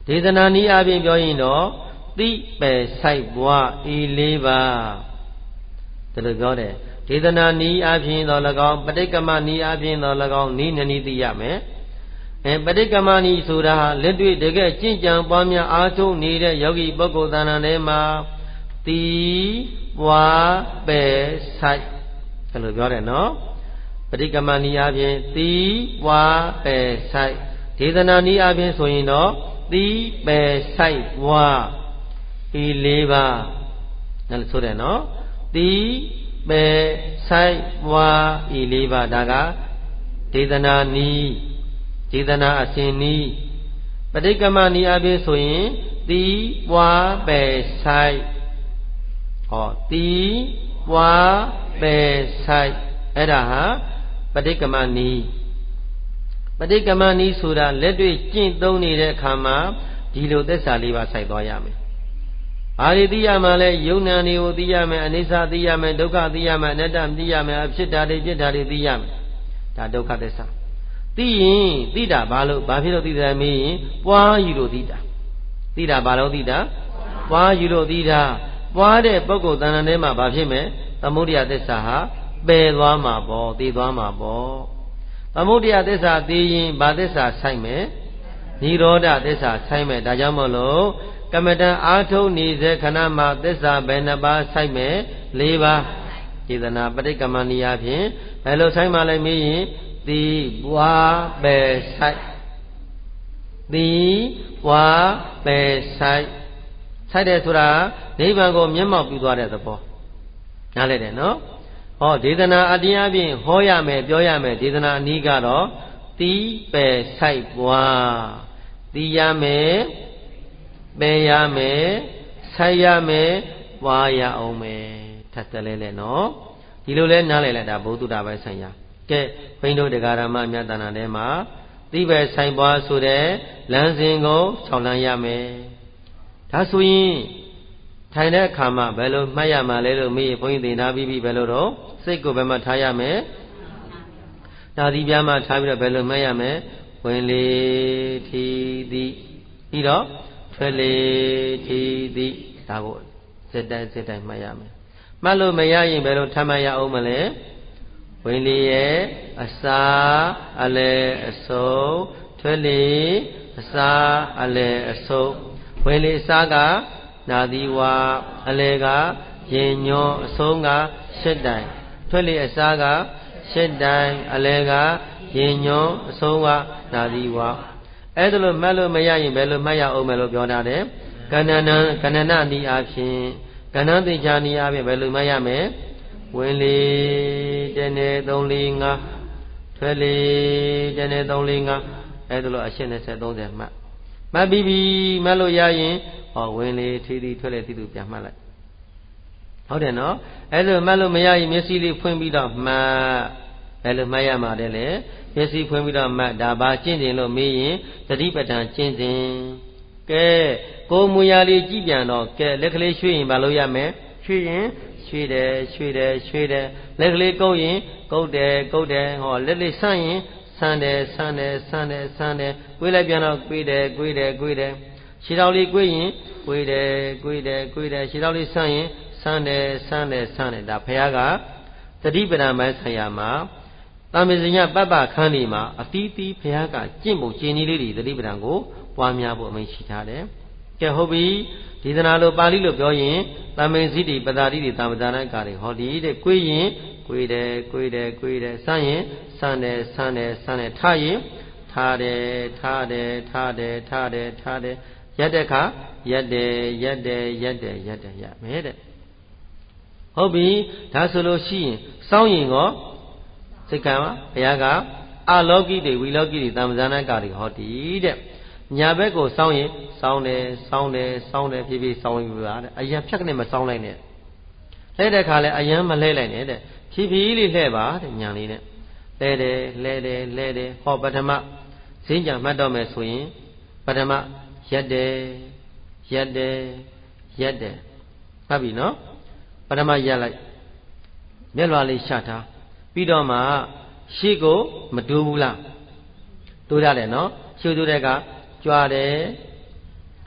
ဒေသနာနည်းအပြင်ပြောရင်တော့သိပယ်ဆိုင်ဘွားဤလေးပါဒါလိုပြောတယ်ဒေသနာနည်းအပြင်တော့၎င်းပဋိက္ခမနည်းအပြင်တော့၎င်းနည်းနှစ်နည်းသိရမယ်အဲပဋိက္ခမနည်းဆိုတာဟာလက်တွေ့တကယ်ကျင့်ကြံပွားများအားထုတ်နေတဲ့ယောဂီပုဂ္ဂိုလ်သဏ္ဍာန်ထဲမှာသိပွားပယ်ဆိုင်ဒါလိုပြောတယ်နော်ပဋိက္ခမနည်းအပြင်သိပွားပယ်ဆိုင်ဒေသနာနည်းအပြင်ဆိုရင်တော့သိပယ်ဆိုင်ဘွားဤလေးပါဒါလိုဆိုတယ်နော်သိပယ်ဆိုင်ဘွားဤလေးပါဒါကဒေသနာနည်းဒေသနာအစဉ်နည်းပဋိက္ခမနည်းအပြင်ဆိုရင်သိပွားပယ်ဆိုင်ဟောသိပွားပယ်ဆိုင်အဲ့ဒါဟာပဋိက္ခမနည်းပဋိက္ခမနည်းဆိုတာလက်တွေ့ကျင့်သုံးနေတဲ့အခါမှာဒီလိုသစ္စာလေးပါစိုက်သွားရမယ်။ဘာတွေသိရမှလဲယုံနာတွေကိုသိရမယ်အနိစ္စသိရမယ်ဒုက္ခသိရမယ်အနတ္တသိရမယ်အဖြစ်တာတွေဖြစ်တာတွေသိရမယ်။ဒါဒုက္ခသစ္စာ။သိရင်သိတာဘာလို့ဘာဖြစ်လို့သိတယ်မေးရင်ပွားယူလို့သိတာ။သိတာဘာလို့သိတာပွားယူလို့သိတာပွားတဲ့ပုဂ္ဂိုလ်တဏ္ဍာထဲမှာဘာဖြစ်မယ်သမုဒယသစ္စာဟာပယ်သွားမှာပေါ့သိသွားမှာပေါ့သမုဒယသစ္စာသိရင်ဘာသစ္စာဆိုင်မယ်နိရောဓသစ္စာဆိုင်မယ်ဒါကြောင့်မို့လို့ကမ္မဋ္ဌာန်းအားထုတ်နေစေခဏမှာသစ္စာဘယ်နှပါးဆိုင်မယ်၄ပါးចេတနာပဋိက္ခမနည်းအပြင်ဘယ်လိုဆိုင်မှလဲမေးရင်သိပွားပယ်ဆိုင်သိပွားပယ်ဆိုင်ဆိုင်တယ်ဆိုတာနိဗ္ဗာန်ကိုမျက်မှောက်ပြုသွားတဲ့သဘောနားလည်တယ်နော်ဟောဒေသနာအတင်းအပြင်ဟောရမယ်ပြောရမယ်ဒေသနာအနည်းကတော့သိပယ်ဆိုင်ပွားသိရမယ်ပယ်ရမယ်ဆိုင်ရမယ်ပွားရအောင်မယ်ထပ်တယ်လဲလဲနော်ဒီလိုလဲနားလည်လိုက်တာဘုသူတာပဲဆိုင်ရကဲဘိန်းတို့တရားဓမ္မမြတ်တဏ္ဍာထဲမှာသိပယ်ဆိုင်ပွားဆိုတဲ့လမ်းစဉ်ကိုခြောက်လန်းရမယ်ဒါဆိုရင်ထိုင်တဲ့အခါမှာဘယ်လိုမှတ်ရမှာလဲလို့မေးရင်ဘုန်းကြီးသင်ထားပြီးပြီဘယ်လိုတော့စိတ်ကိုဘယ်မှာထားရမလဲနာသီပြားမှာထားပြီးတော့ဘယ်လိုမှတ်ရမလဲဝင်လေထီသည်ပြီးတော့ထွက်လေထီသည်ဒါကိုစက်တိုင်းစက်တိုင်းမှတ်ရမယ်မှတ်လို့မရရင်ဘယ်လိုထပ်မှတ်ရအောင်မလဲဝင်လေရဲ့အစာအလဲအဆုံးထွက်လေအစာအလဲအဆုံးဝင်လေအစာကနာသီဝါအလဲကရင်ညွန်အဆုံးကရှစ်တိုင်ထွက်လေအစားကရှစ်တိုင်အလဲကရင်ညွန်အဆုံးကနာသီဝါအဲ့ဒါလို့မှတ်လို့မရရင်ဘယ်လိုမှတ်ရအောင်မလို့ပြောတာလဲကဏ္ဍနံကဏ္ဍနနီးအဖြစ်ကဏ္ဍသိချာနီးအဖြစ်ဘယ်လိုမှတ်ရမလဲဝင်လေတနေ့သုံးလေးငါထွက်လေတနေ့သုံးလေးငါအဲ့ဒါလို့အရှင်းနဲ့ဆက်သုံးဆယ်မှတ်မှတ်ပြီးပြီမှတ်လို့ရရင်ဟောဝင်လေထီထီထွက်လေထီထီပြန်မှတ်လိုက်ဟုတ်တယ်နော်အဲ့လိုမှတ်လို့မရရင်မျက်စိလေးဖွင့်ပြီးတော့မှတ်ဘယ်လိုမှတ်ရမှာလဲလေမျက်စိဖွင့်ပြီးတော့မှတ်ဒါဘာကျင့်တယ်လို့မေးရင်သတိပဋ္ဌာန်ကျင့်စဉ်ကဲကိုယ်မူရာလေးကြည့်ပြန်တော့ကဲလက်ကလေးရွှေ့ရင်ဘာလို့ရမလဲရွှေ့ရင်ရွှေ့တယ်ရွှေ့တယ်ရွှေ့တယ်လက်ကလေးကုတ်ရင်ကုတ်တယ်ကုတ်တယ်ဟောလက်လေးဆန့်ရင်ဆန့်တယ်ဆန့်တယ်ဆန့်တယ်ဆန့်တယ်ကွေးလိုက်ပြန်တော့ကွေးတယ်ကွေးတယ်ကွေးတယ်ခြေတော်လေးကွေးရင်ကွေးတယ်ကွေးတယ်ကွေးတယ်ခြေတော်လေးဆန့်ရင်ဆန်းတယ်ဆန်းတယ်ဆန်းတယ်ဒါဘုရားကသတိပဋ္ဌာန်ပိုင်းဆိုင်ရာမှာတာမေဇညပပ္ပခန်းဒီမှာအတီးတီးဘုရားကကျင့်ဖို့ကျင့်နည်းလေးတွေသတိပဋ္ဌာန်ကိုပွားများဖို့အမိန့်ရှိထားတယ်။ကဲဟုတ်ပြီဒေသနာလိုပါဠိလိုပြောရင်တာမေဇိတိပတာတိတွေတာမဇာနာကာတွေဟောဒီတဲ့ကွေးရင်ကွေးတယ်ကွေးတယ်ကွေးတယ်ဆန်းရင်ဆန်းတယ်ဆန်းတယ်ဆန်းတယ်ထားရင်ထားတယ်ထားတယ်ထားတယ်ထားတယ်ထားတယ်ရက်တဲ့ခါရက်တယ်ရက်တယ်ရက်တယ်ရက်တယ်ရမယ်တဲ့ဟုတ်ပြီဒါဆိုလို့ရှိရင်စောင်းရင်ကောစိတ်ကံပါဘုရားကအလောကိတွေဝိလောကိတွေတမ္ပဇာနာကာတွေဟောဒီတဲ့ညာဘက်ကိုစောင်းရင်စောင်းတယ်စောင်းတယ်စောင်းတယ်ဖြည်းဖြည်းစောင်းယူပါတဲ့အရင်ဖြတ်ကနေမစောင်းလိုက်နဲ့လှဲတဲ့ခါလဲအရင်မလှဲလိုက်နဲ့တဲ့ဖြည်းဖြည်းလေးလှဲပါတဲ့ညာလေးနဲ့လှဲတယ်လှဲတယ်လှဲတယ်ဟောပထမဈဉ္ကြံမှတ်တော့မယ်ဆိုရင်ပထမရက်တယ်ရက်တယ်ရက်တယ်မှတ်ပြီနော်ပထမရက်လိုက်မျက်လွှာလေးရှထားပြီးတော့မှရှေ့ကိုမတိုးဘူးလားတိုးရတယ်နော်ရှေ့တိုးတဲ့ကကြွားတယ်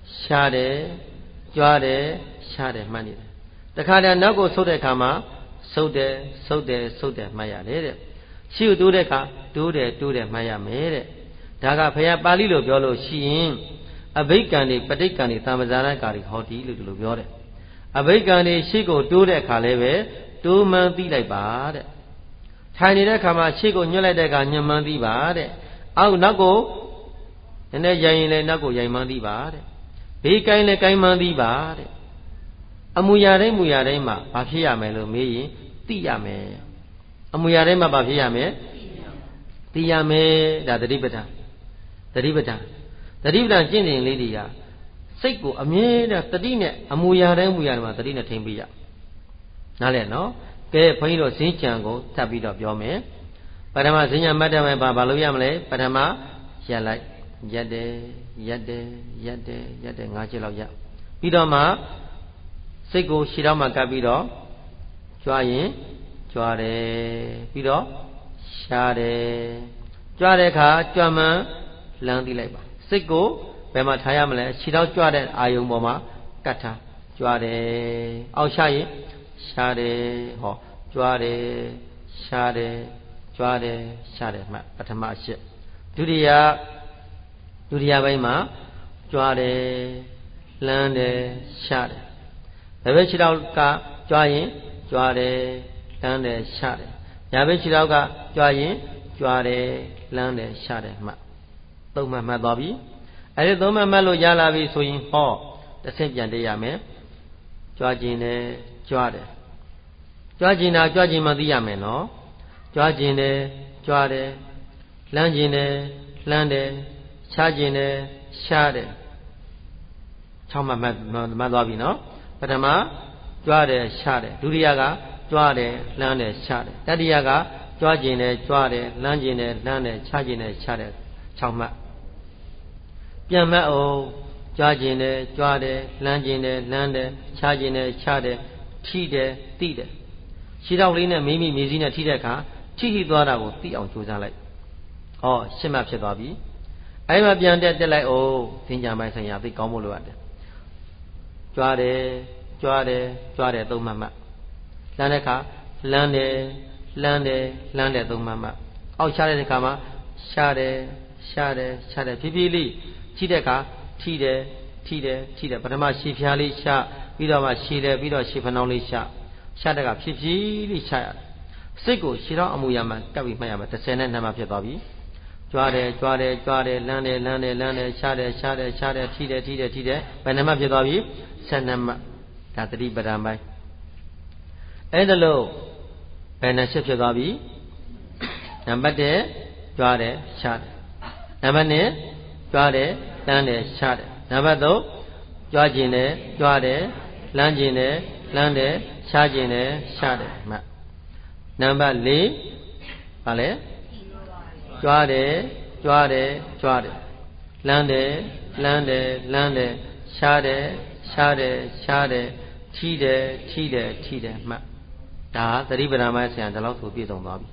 ရှားတယ်ကြွားတယ်ရှားတယ်မှတ်နေတယ်တခါတည်းနောက်ကိုဆုတ်တဲ့အခါမှာဆုတ်တယ်ဆုတ်တယ်ဆုတ်တယ်မှတ်ရတယ်တဲ့ရှေ့ကိုတိုးတဲ့အခါတိုးတယ်တိုးတယ်မှတ်ရမယ်တဲ့ဒါကဘုရားပါဠိလိုပြောလို့ရှိရင်အဘိက္ခံတွေပဋိက္ခံတွေသံဃာနာကာတွေဟောတိလို့ဒီလိုပြောတယ်အဘိက္ခံတွေရှေ့ကိုတိုးတဲ့အခါလည်းပဲတိုးမှန်းသိလိုက်ပါတဲ့ထိုင်နေတဲ့အခါမှာရှေ့ကိုညှက်လိုက်တဲ့အခါညှက်မှန်းသိပါတဲ့အောက်နောက်ကိုနည်းနည်းရိုင်ရင်လည်းနောက်ကိုရိုင်မှန်းသိပါတဲ့ဘေးကိုင်းလည်းကိုင်းမှန်းသိပါတဲ့အမူအရာတိုင်းမူအရာတိုင်းမှာဘာဖြစ်ရမယ်လို့မေးရင်သိရမယ်အမူအရာတိုင်းမှာဘာဖြစ်ရမယ်သိရမယ်ဒါသတိပဋ္ဌာန်သတိပဋ္ဌာန်သတိပဋ္ဌာန်ကျင့်စဉ်လေးတွေကစိတ်ကိုအမြဲတမ်းတတိနဲ့အမူအရာတိုင်းမူအရာတိုင်းမှာတတိနဲ့ထိမ့်ပေးရနားလည်နော်ကဲဘုန်းကြီးတို့ဇင်းကြံကိုထပ်ပြီးတော့ပြောမယ်ပထမဇင်းကြံမှတ်တယ်မယ်ဘာဘာလို့ရမလဲပထမရက်လိုက်ရက်တယ်ရက်တယ်ရက်တယ်ရက်တယ်၅ချက်လောက်ရပြီးတော့မှစိတ်ကိုရှည်တော့မှကပ်ပြီးတော့ကြွားရင်ကြွားတယ်ပြီးတော့ရှားတယ်ကြွားတဲ့အခါကြွမှန်းလမ်းသိလိုက်ပါစိတ်ကိုဘယ်မှာထားရမလဲရှည်တော့ကြွားတဲ့အာယုံပေါ်မှာကတ်ထားကြွားတယ်အောက်ရှားရင်ရှားတယ်ဟောကြွားတယ်ရှားတယ်ကြွားတယ်ရှားတယ်မှပထမအချက်ဒုတိယဒုတိယပိုင်းမှာကြွားတယ်လမ်းတယ်ရှားတယ်ဘယ်ဘက်ခြေထောက်ကကြွားရင်ကြွားတယ်လမ်းတယ်ရှားတယ်ညာဘက်ခြေထောက်ကကြွားရင်ကြွားတယ်လမ်းတယ်ရှားတယ်မှသုံးမှတ်မှတ်သွားပြီအဲဒီသုံးမှတ်မှတ်လို့ရလာပြီဆိုရင်ဟောတစ်ဆင့်ပြန်တည်ရမယ်ကြွားခြင်းတယ်ကြွားတယ်ကြွားခြင်းတာကြွားခြင်းမှသိရမယ်နော်ကြွားခြင်းတယ်ကြွားတယ်လမ်းခြင်းတယ်လမ်းတယ်ရှားခြင်းတယ်ရှားတယ်၆မှတ်မှတ်မှတ်သွားပြီနော်ပထမကြွားတယ်ရှားတယ်ဒုတိယကကြွားတယ်လမ်းတယ်ရှားတယ်တတိယကကြွားခြင်းတယ်ကြွားတယ်လမ်းခြင်းတယ်လမ်းတယ်ရှားခြင်းတယ်ရှားတယ်၆မှတ်ပြန်မှတ်အောင်ကြွားခြင်းတယ်ကြွားတယ်လမ်းခြင်းတယ်လမ်းတယ်ရှားခြင်းတယ်ရှားတယ်ထိတယ်သိတယ်ခြေထောက်လေးနဲ့မိမိမြေစည်းနဲ့ထိတဲ့အခါထိထိသွားတာကိုသိအောင်ကြိုးစားလိုက်ဟောရှင်းမှဖြစ်သွားပြီအဲ့မှာပြန်တက်တက်လိုက်အောင်သင်္ကြန်ပိုင်းဆိုင်ရာသိကောင်းဖို့လိုရတယ်ကြွားတယ်ကြွားတယ်ကြွားတယ်သုံးမှတ်မှတ်လမ်းတဲ့အခါလမ်းတယ်လမ်းတယ်လမ်းတယ်သုံးမှတ်မှတ်အောက်ရှားတဲ့အခါမှာရှားတယ်ရှားတယ်ရှားတယ်ဖြည်းဖြည်းလေးထိတဲ့အခါထိတယ်ထိတယ်ထိတယ်ပထမရှည်ဖျားလေးရှားပြီးတော့မှရှည်တယ်ပြီးတော့ရှည်ဖနှောင်းလေးရှားရှားတဲ့အခါဖြည်းဖြည်းလေးရှားရတယ်စိတ်ကိုရှည်တော့အမူအရာမှကပ်ပြီးမှတ်ရမယ်တစ်ဆယ်နဲ့နှစ်မှတ်ဖြစ်သွားပြီကြွားတယ်ကြွားတယ်ကြွားတယ်လမ်းတယ်လမ်းတယ်လမ်းတယ်ရှားတယ်ရှားတယ်ရှားတယ်ထိတယ်ထိတယ်ထိတယ်ဘယ်နှမှတ်ဖြစ်သွားပြီဆယ်နှစ်မှတ်ဒါသတိပဋ္ဌာန်ပိုင်းအဲ့ဒါလို့ဘယ်နှချက်ဖြစ်သွားပြီနံပါတ်တစ်ကြွားတယ်ရှားတယ်နံပါတ်နှစ်ကြွားတယ်လမ်းတယ်ရှားတယ်နံပါတ်သုံးကြွားခြင်းတယ်ကြွားတယ်လမ်းခြင်းတယ်လမ်းတယ်ရှားခြင်းတယ်ရှားတယ်မှတ်နံပါတ်လေးဘာလဲကြွားတယ်ကြွားတယ်ကြွားတယ်လမ်းတယ်လမ်းတယ်လမ်းတယ်ရှားတယ်ရှားတယ်ရှားတယ်ထိတယ်ထိတယ်ထိတယ်မှတ်ဒါသတိပဋ္ဌာန်ပိုင်းဆရာဒီလောက်ဆိုပြည့်စုံသွားပြီ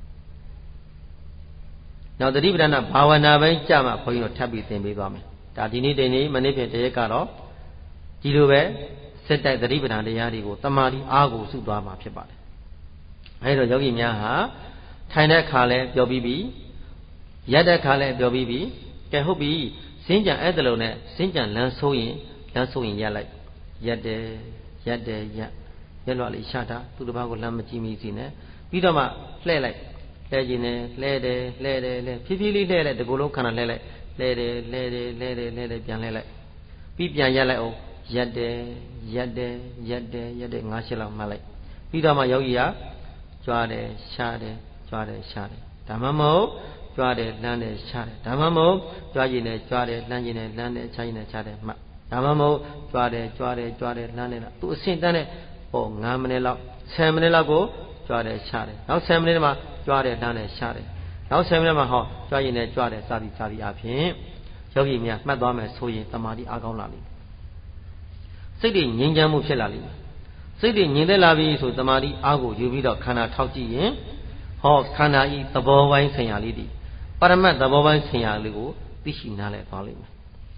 နောက်သတိပဋ္ဌာန်ဘာဝနာပိုင်းကြမှာဘုန်းကြီးတို့ထပ်ပြီးသင်ပေးသွားမယ်ဒါဒီနေ့တနေ့မနေ့ဖြင့်တရက်ကတော့ဒီလိုပဲစက်တိုက်သတိပဋ္ဌာန်တရားတွေကိုတမာတိအားကိုစုသွားမှာဖြစ်ပါတယ်အဲဒီတော့ယောဂီများဟာထိုင်တဲ့ခါလဲပြောပြီးပြီရက်တဲ့ခါလဲပြောပြီးပြီကဲဟုတ်ပြီစင်းကြံအဲ့ဒါလုံးနဲ့စင်းကြံလမ်းဆိုးရင်လမ်းဆိုးရင်ရက်လိုက်ရက်တယ်ရက်တယ်ရက်ရက်လွှတ်လေးရှာတာသူတစ်ပါးကိုလမ်းမကြည့်မိစီနဲ့ပြီးတော့မှလှဲ့လိုက်လှဲ့ခြင်းနဲ့လှဲ့တယ်လှဲ့တယ်လှဲ့ဖြည်းဖြည်းလေးလှဲ့လိုက်ဒီကိုယ်လုံးခန္ဓာလှဲ့လိုက်လှဲ့တယ်လှဲ့တယ်လှဲ့တယ်လှဲ့တယ်ပြန်လှဲ့လိုက်ပြီးပြန်ရက်လိုက်အောင်ရက်တယ်ရက်တယ်ရက်တယ်ရက်တယ်၅ရှစ်လောက်မှတ်လိုက်ပြီးတော့မှယောဂီကကြွားတယ်ရှားတယ်ကြွားတယ်ရှားတယ်ဒါမှမဟုတ်ကြွားတယ်လမ်းတယ်ရှားတယ်ဒါမှမဟုတ်ကြွားခြင်းနဲ့ကြွားတယ်လမ်းခြင်းနဲ့လမ်းတယ်ရှားခြင်းနဲ့ရှားတယ်မှတ်ဒါမှမဟုတ်ကြွားတယ်ကြွားတယ်ကြွားတယ်လမ်းတယ်သူအဆင့်တန်းတဲ့ဟော၅မိနစ်လောက်ဆယ်မိနစ်လောက်ကိုကြွားတယ်ရှားတယ်နောက်ဆယ်မိနစ်မှာကြွားတယ်လမ်းတယ်ရှားတယ်နောက်ဆယ်မိနစ်မှာဟောကြွားခြင်းနဲ့ကြွားတယ်စသည်စသည်အပြင်ယောဂီများမှတ်သွားမယ်ဆိုရင်တမာတိအားကောင်းလာလိမ့်မယ်စိတ်တွေငြိမ်းချမ်းမှုဖြစ်လာလိမ့်မယ်စိတ်တွေငြိမ်သက်လာပြီဆိုတမာတိအားကိုယူပြီးတော့ခန္ဓာထောက်ကြည့်ရင်ဟောခန္ဓာဤသဘောပိုင်းဆင်ညာလေးဒီပရမတ်သဘောပိုင်းဆင်ညာလေးကိုသိရှိနားလည်သွားလိမ့်မယ်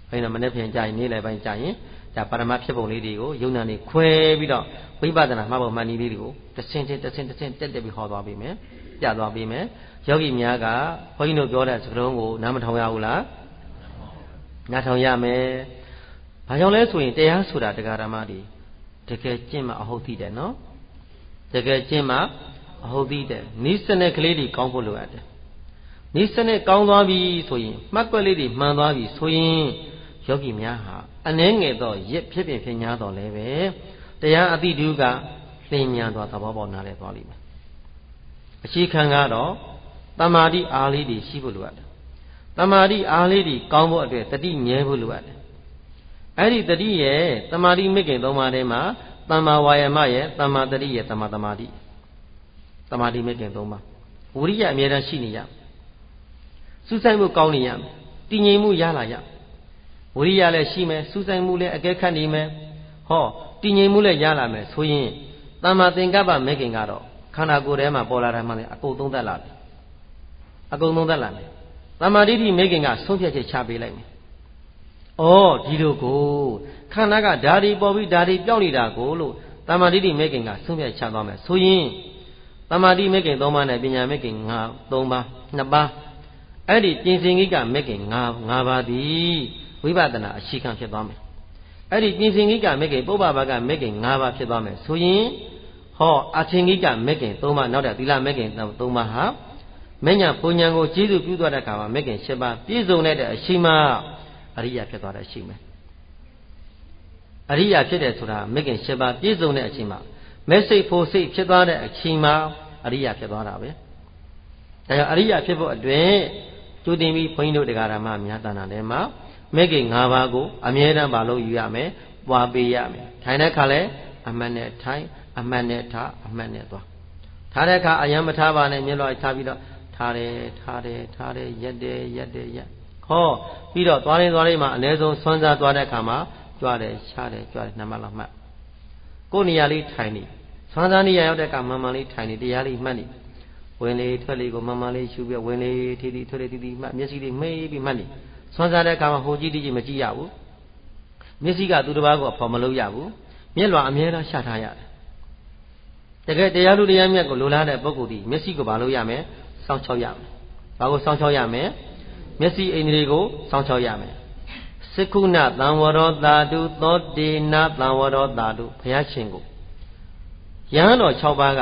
အဲ့တော့မနေ့ပြန်ကြရင်နေ့လည်းပိုင်းကြရင်ဒါပါရမဖြစ်ပုံလေးတွေကိုယုံနာနေခွဲပြီးတော့ဝိပဿနာမှတ်ပုံမှန်နည်းလေးတွေကိုတဆင့်ချင်းတဆင့်တဆင့်တက်တက်ပြီးဟောသွားပေးမယ်ပြသွားပေးမယ်ယောဂီများကဘုန်းကြီးတို့ပြောတဲ့စကားလုံးကိုနားမထောင်ရဘူးလားနားထောင်ရမယ်ဘာကြောင့်လဲဆိုရင်တရားဆိုတာတရားဓမ္မတွေတကယ်ကျင့်မှအဟုတ်သိတယ်နော်တကယ်ကျင့်မှအဟုတ်သိတယ်နိစ္စနဲ့ကလေးတွေကောင်းဖို့လိုအပ်တယ်နိစ္စနဲ့ကောင်းသွားပြီဆိုရင်မှတ်ကွက်လေးတွေမှန်သွားပြီဆိုရင်ယောဂီများဟာအနှဲငယ်တော့ရစ်ဖြစ်ဖြစ်ဖြစ်ညာတော့လည်းပဲတရားအတိတုကလင်းမြန်သွားသဘောပေါက်နားလဲသွားလိမ့်မယ်အရှိခံကတော့တမာတိအားလေးတွေရှိဖို့လိုအပ်တယ်တမာတိအားလေးတွေကောင်းဖို့အတွက်တတိမြဲဖို့လိုအပ်တယ်အဲ့ဒီတတိရဲ့တမာတိမိခင်သုံးပါးထဲမှာတမ္မာဝါယမရဲ့တမ္မာတတိရဲ့တမ္မာတမာတိတမာတိမိခင်သုံးပါးဝိရိယအမြဲတမ်းရှိနေရစူးစိုက်မှုကောင်းနေရတည်ငြိမ်မှုရလာရဝိရိယလည်းရှိမယ်စူးစိုက်မှုလည်းအကဲခတ်နေမယ်ဟောတည်ငြိမ်မှုလည်းရလာမယ်ဆိုရင်တမ္မာသင်္ကပ္ပမိခင်ကတော့ခန္ဓာကိုယ်ထဲမှာပေါ်လာတယ်မှလည်းအကုန်သုံးသက်လာတယ်အကုန်သုံးသက်လာတယ်တမ္မာဒိဋ္ဌိမိခင်ကဆုံးဖြတ်ချက်ချပေးလိုက်မယ်ဩဒီလိုကိုခန္ဓာကဓာရီပေါ်ပြီးဓာရီပြောင်းနေတာကိုလို့တမ္မာဒိဋ္ဌိမိခင်ကဆုံးဖြတ်ချသွားမယ်ဆိုရင်တမ္မာဒိမိခင်သုံးပါးနဲ့ပညာမိခင်ငါးသုံးပါးနှစ်ပါးအဲ့ဒီကျင့်စဉ်ကိကမိခင်ငါးငါးပါးသည်ဝိပဿနာအရှိခံဖြစ်သွားမယ်အဲ့ဒီကျင့်စဉ်ကိကမိခင်ပုပ္ပဘာကမိခင်ငါးပါးဖြစ်သွားမယ်ဆိုရင်ဟောအထင်ကိကမိခင်သုံးပါးနောက်တဲ့သီလမိခင်သုံးပါးဟာမညာပုံညာကိုကျေးဇူးပြုသွားတဲ့အခါမှာမိခင်ရှစ်ပါးပြည့်စုံတဲ့အရှိမအရိယာဖြစ်သွားတဲ့အရှိမယ်အရိယာဖြစ်တယ်ဆိုတာမိခင်ရှစ်ပါးပြည့်စုံတဲ့အချိန်မှာမဲ့စိတ်ဖို့စိတ်ဖြစ်သွားတဲ့အချိန်မှာအရိယာဖြစ်သွားတာပဲဒါကြောင့်အရိယာဖြစ်ဖို့အတွက်ကျူတင်ပြီးဘုန်းကြီးတို့တရားဓမ္မများတဏ္ဍာထဲမှာမိခင်၅ပါးကိုအမြဲတမ်းမလုပ်ယူရမယ်ပွားပေးရမယ်ထိုင်တဲ့အခါလဲအမှန်နဲ့ထိုင်အမှန်နဲ့ထားအမှန်နဲ့သွားထားတဲ့အခါအယံမထားပါနဲ့မျက်လုံးထားပြီးတော့ထားတယ်ထားတယ်ထားတယ်ရက်တယ်ရက်တယ်ရက်ဟောပြီးတော့သွားရင်းသွားရင်းမှာအ ਨੇ ဆုံးဆွမ်းစားသွားတဲ့အခါမှာကြွားတယ်ချတယ်ကြွားတယ်နှစ်မှတ်လောက်မှတ်ကိုယ်နေရာလေးထိုင်နေဆွမ်းစားနေရာရောက်တဲ့အခါမှန်မှန်လေးထိုင်နေတရားလေးမှတ်နေဝင်လေထွက်လေကိုမှန်မှန်လေးရှုပြီးဝင်လေထီထီထွက်လေထီထီမှတ်မျက်စိလေးမှိတ်ပြီးမှတ်နေဆွမ်းစားတဲ့အခါမှာဟိုကြည့်ကြည့်မကြည့်ရဘူးမျက်စိကသူတစ်ပါးကိုအဖော်မလုပ်ရဘူးမျက်လွှာအမြဲတမ်းရှာထားရတယ်တကယ်တရားလူတရားမြတ်ကိုလိုလားတဲ့ပုဂ္ဂိုလ်ဒီမျက်စိကိုဘာလို့ရမယ်စောင့်ချောက်ရမယ်ဘာကိုစောင့်ချောက်ရမယ်မျက်စိအိန္ဒြေကိုစောင့်ချောက်ရမယ်စက္ခုဏသံဝရောတာတုသောတေနသံဝရောတာတုဘုရားရှင်ကိုယဟန်တော်၆ပါးက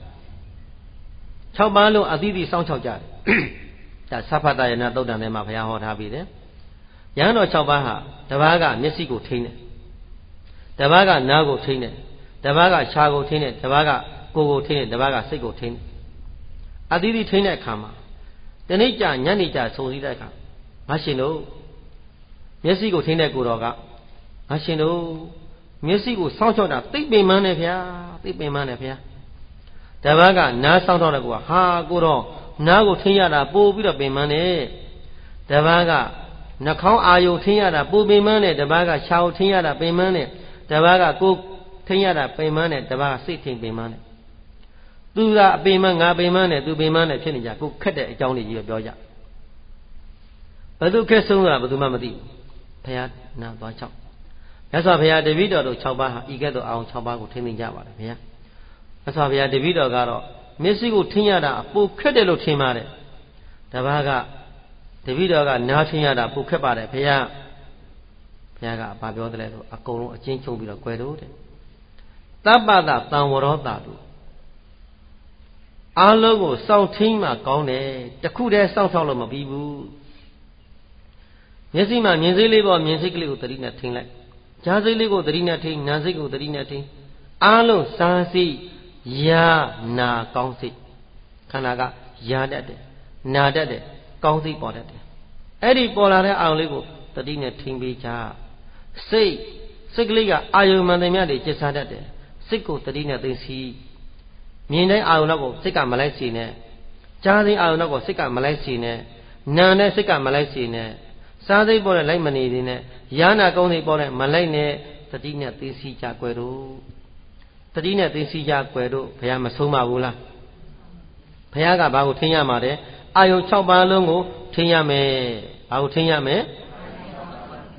၆ပါးလုံးအသီးသီးစောင့်ချောက်ကြတယ်ဒါသဗ္ဗတယနာသုတ်တံထဲမှာဘုရားဟောထားပြီးတယ်ယဟန်တော်၆ပါးဟာတပါးကမျက်စိကိုထိန်းတယ်တပါးကနားကိုထိန်းတယ်တပါးကခြားကိုထိန်းတယ်တပါးကကိုယ်ကိုထိန်းတယ်တပါးကစိတ်ကိုထိန်းတယ်အသီးသီးထိန်းတဲ့အခါမှာတနေ့ကျညနေကျဆုံစည်းတဲ့အခါငါရှင်တို့မျက်စိကိုထိန်းတဲ့ကိုတော်ကငါရှင်တို့မျက်စိကိုစောင့်ချောက်တာသိပ်ပင်ပန်းတယ်ဗျာသိပ်ပင်ပန်းတယ်ဗျာတပါးကနားစောင့်ချောက်တဲ့ကိုကဟာကိုတော်နားကိုထိန်းရတာပို့ပြီးတော့ပင်ပန်းတယ်တပါးကနှာခေါင်းအာယုံထိန်းရတာပို့ပင်ပန်းတယ်တပါးကခြောက်ထိန်းရတာပင်ပန်းတယ်တပါးကကိုယ်ထိန်းရတာပင်ပန်းတယ်တပါးကစိတ်ထိန်းပင်ပန်းတယ်သူကအပင်မငါပင်မနဲ့သူပင်မနဲ့ဖြစ်နေကြကိုခက်တဲ့အကြောင်းတွေကြီးပြောကြဘယ်သူခက်ဆုံးတာဘယ်သူမှမသိဘူးဘုရားနာသွား၆မြတ်စွာဘုရားတပည့်တော်တို့၆ပါးဟာဤကဲ့သို့အောင်၆ပါးကိုထိန်းသိမ်းကြပါတယ်ဘုရားမြတ်စွာဘုရားတပည့်တော်ကတော့မျက်စိကိုထိန်းရတာပိုခက်တယ်လို့ထင်ပါတယ်တပါးကတပည့်တော်ကနားထိန်းရတာပိုခက်ပါတယ်ဘုရားဘုရားကဘာပြောတယ်လဲဆိုအကုန်လုံးအချင်းချုပ်ပြီးတော့꿰တော့တဲ့တပ္ပတသံဝရောတာတို့အားလုံးကိုစောင့်ထိန်မှကောင်းတယ်တခုတည်းစောင့်ထောက်လို့မပြီးဘူးမျက်စိမှာမြင်စိတ်လေးပေါ်မြင်စိတ်ကလေးကိုသတိနဲ့ထိန်လိုက်ကြားစိတ်လေးကိုသတိနဲ့ထိန်နားစိတ်ကိုသတိနဲ့ထိန်အားလုံးစားစိတ်ယာနာကောင်းစိတ်ခန္ဓာကယာတတ်တယ်နာတတ်တယ်ကောင်းစိတ်ပေါ်တတ်တယ်အဲ့ဒီပေါ်လာတဲ့အာရုံလေးကိုသတိနဲ့ထိန်ပေးကြစိတ်စိတ်ကလေးကအာယုံမှန်တယ်များတွေจิตစားတတ်တယ်စိတ်ကိုသတိနဲ့သိသိမြင်တဲ့အာရုံတော့ကိုစိတ်ကမလိုက်စီနဲ့ကြားတဲ့အာရုံတော့ကိုစိတ်ကမလိုက်စီနဲ့နာနဲ့စိတ်ကမလိုက်စီနဲ့စားစိတ်ပေါ်တဲ့လိုက်မနေသေးနဲ့ယာနာကောင်းစိတ်ပေါ်တဲ့မလိုက်နဲ့တတိနဲ့သိစီကြွယ်တို့တတိနဲ့သိစီကြွယ်တို့ဘုရားမဆုံးပါဘူးလားဘုရားကဘာကိုထင်ရမှာလဲအာယုံ၆ပါးလုံးကိုထင်ရမယ်ဘာကိုထင်ရမယ်ပ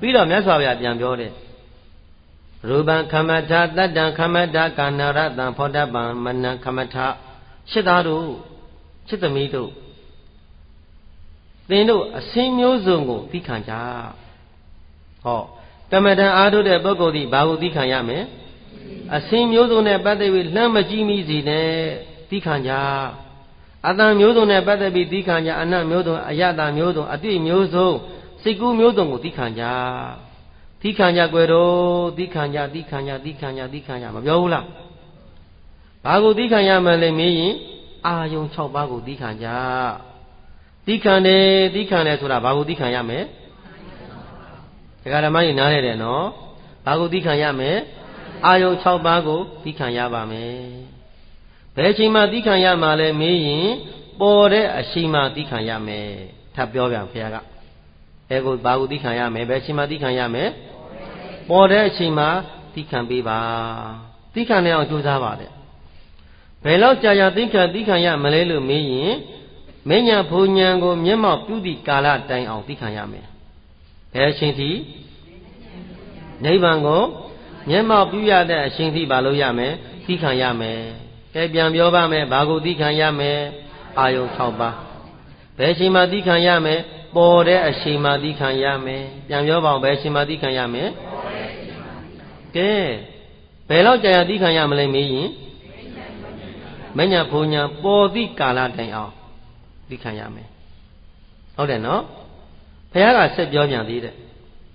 ပြီးတော့မြတ်စွာဘုရားပြန်ပြောတယ်ရူပံခမထတတ္တံခမထကာဏရတံဖောတပံမနံခမထရှစ်သားတို့ရှစ်သမီးတို့သင်တို့အစင်းမျိုးစုံကိုသိခံကြဟောကမ္မထအားထုတ်တဲ့ပုဂ္ဂိုလ်ဒီဘာကိုသိခံရမလဲအစင်းမျိုးစုံနဲ့ပတ်သက်ပြီးလှမ်းမကြည့်မိစေနဲ့သိခံကြအတန်မျိုးစုံနဲ့ပတ်သက်ပြီးသိခံကြအနတ်မျိုးစုံအယတမျိုးစုံအတွေ့မျိုးစုံစိတ်ကူးမျိုးစုံကိုသိခံကြသိခံကြကြွယ်တော့သိခံကြသိခံကြသိခံကြသိခံကြမပြောဘူးလားဘာကိုသိခံရမှလဲမေးရင်အာယုံ၆ပါးကိုသိခံကြသိခံတယ်သိခံတယ်ဆိုတာဘာကိုသိခံရမလဲဒကာဓမ္မကြီးနားလဲတယ်နော်ဘာကိုသိခံရမလဲအာယုံ၆ပါးကိုသိခံရပါမယ်ဘယ်အချိန်မှသိခံရမှာလဲမေးရင်ပေါ်တဲ့အချိန်မှသိခံရမယ်ထပ်ပြောပြန်ဖေကအဲကိုဘာကိုသိခံရမယ်ဘယ်အချိန်မှသိခံရမယ်ပေါ်တဲ့အချိန်မှသိခံပေးပါသိခံနေအောင်ကြိုးစားပါတဲ့ဘယ်လောက်ကြာကြာသိခံသိခံရမလဲလို့မေးရင်မဉ္ဇဉ်ဘုံဉဏ်ကိုမျက်မှောက်ပြုသည့်ကာလတိုင်အောင်သိခံရမယ်ဘယ်အချိန်ထိနိဗ္ဗာန်ကိုမျက်မှောက်ပြုရတဲ့အချိန်ထိဘာလို့ရမယ်သိခံရမယ်ကဲပြန်ပြောပါမယ်ဘာကိုသိခံရမယ်အာယုံ၆ပါးဘယ်အချိန်မှသိခံရမယ်ပေါ်တဲ့အချိန်မှသိခံရမယ်ပြန်ပြောပါဦးဘယ်အချိန်မှသိခံရမယ်ကဲဘယ်လောက်ကြာကြာသိခံရမလဲမေးရင်မဉ္ဇဉ်ဘုံဉဏ်ပေါ်သည့်ကာလတိုင်အောင်သိခံရမယ်ဟုတ်တယ်နော်ဘုရားကဆက်ပြောပြန်သေးတယ်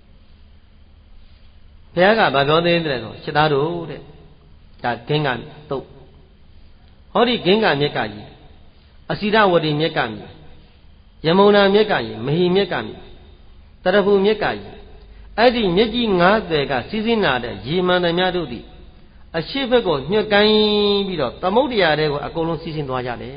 ဘုရားကဘာပြောသေးတယ်ဆိုရှစ်သားတို့တဲ့ဒါဂင်္ဂတုတ်ဟောဒီဂင်္ဂမြက်ကကြီးအစီရဝတီမြက်ကကြီးယမုန်နာမြက်ကကြီးမဟိမြက်ကကြီးတရဖူမြက်ကကြီးအဲ့ဒီမြက်ကြီး၅၀ကစီးစင်းလာတဲ့ရေမှန်သမျှတို့သည်အရှိဘက်ကိုညှက်ကိုင်းပြီးတော့သမုဒ္ဒရာတွေကိုအကုန်လုံးစီးဆင်းသွားကြတယ်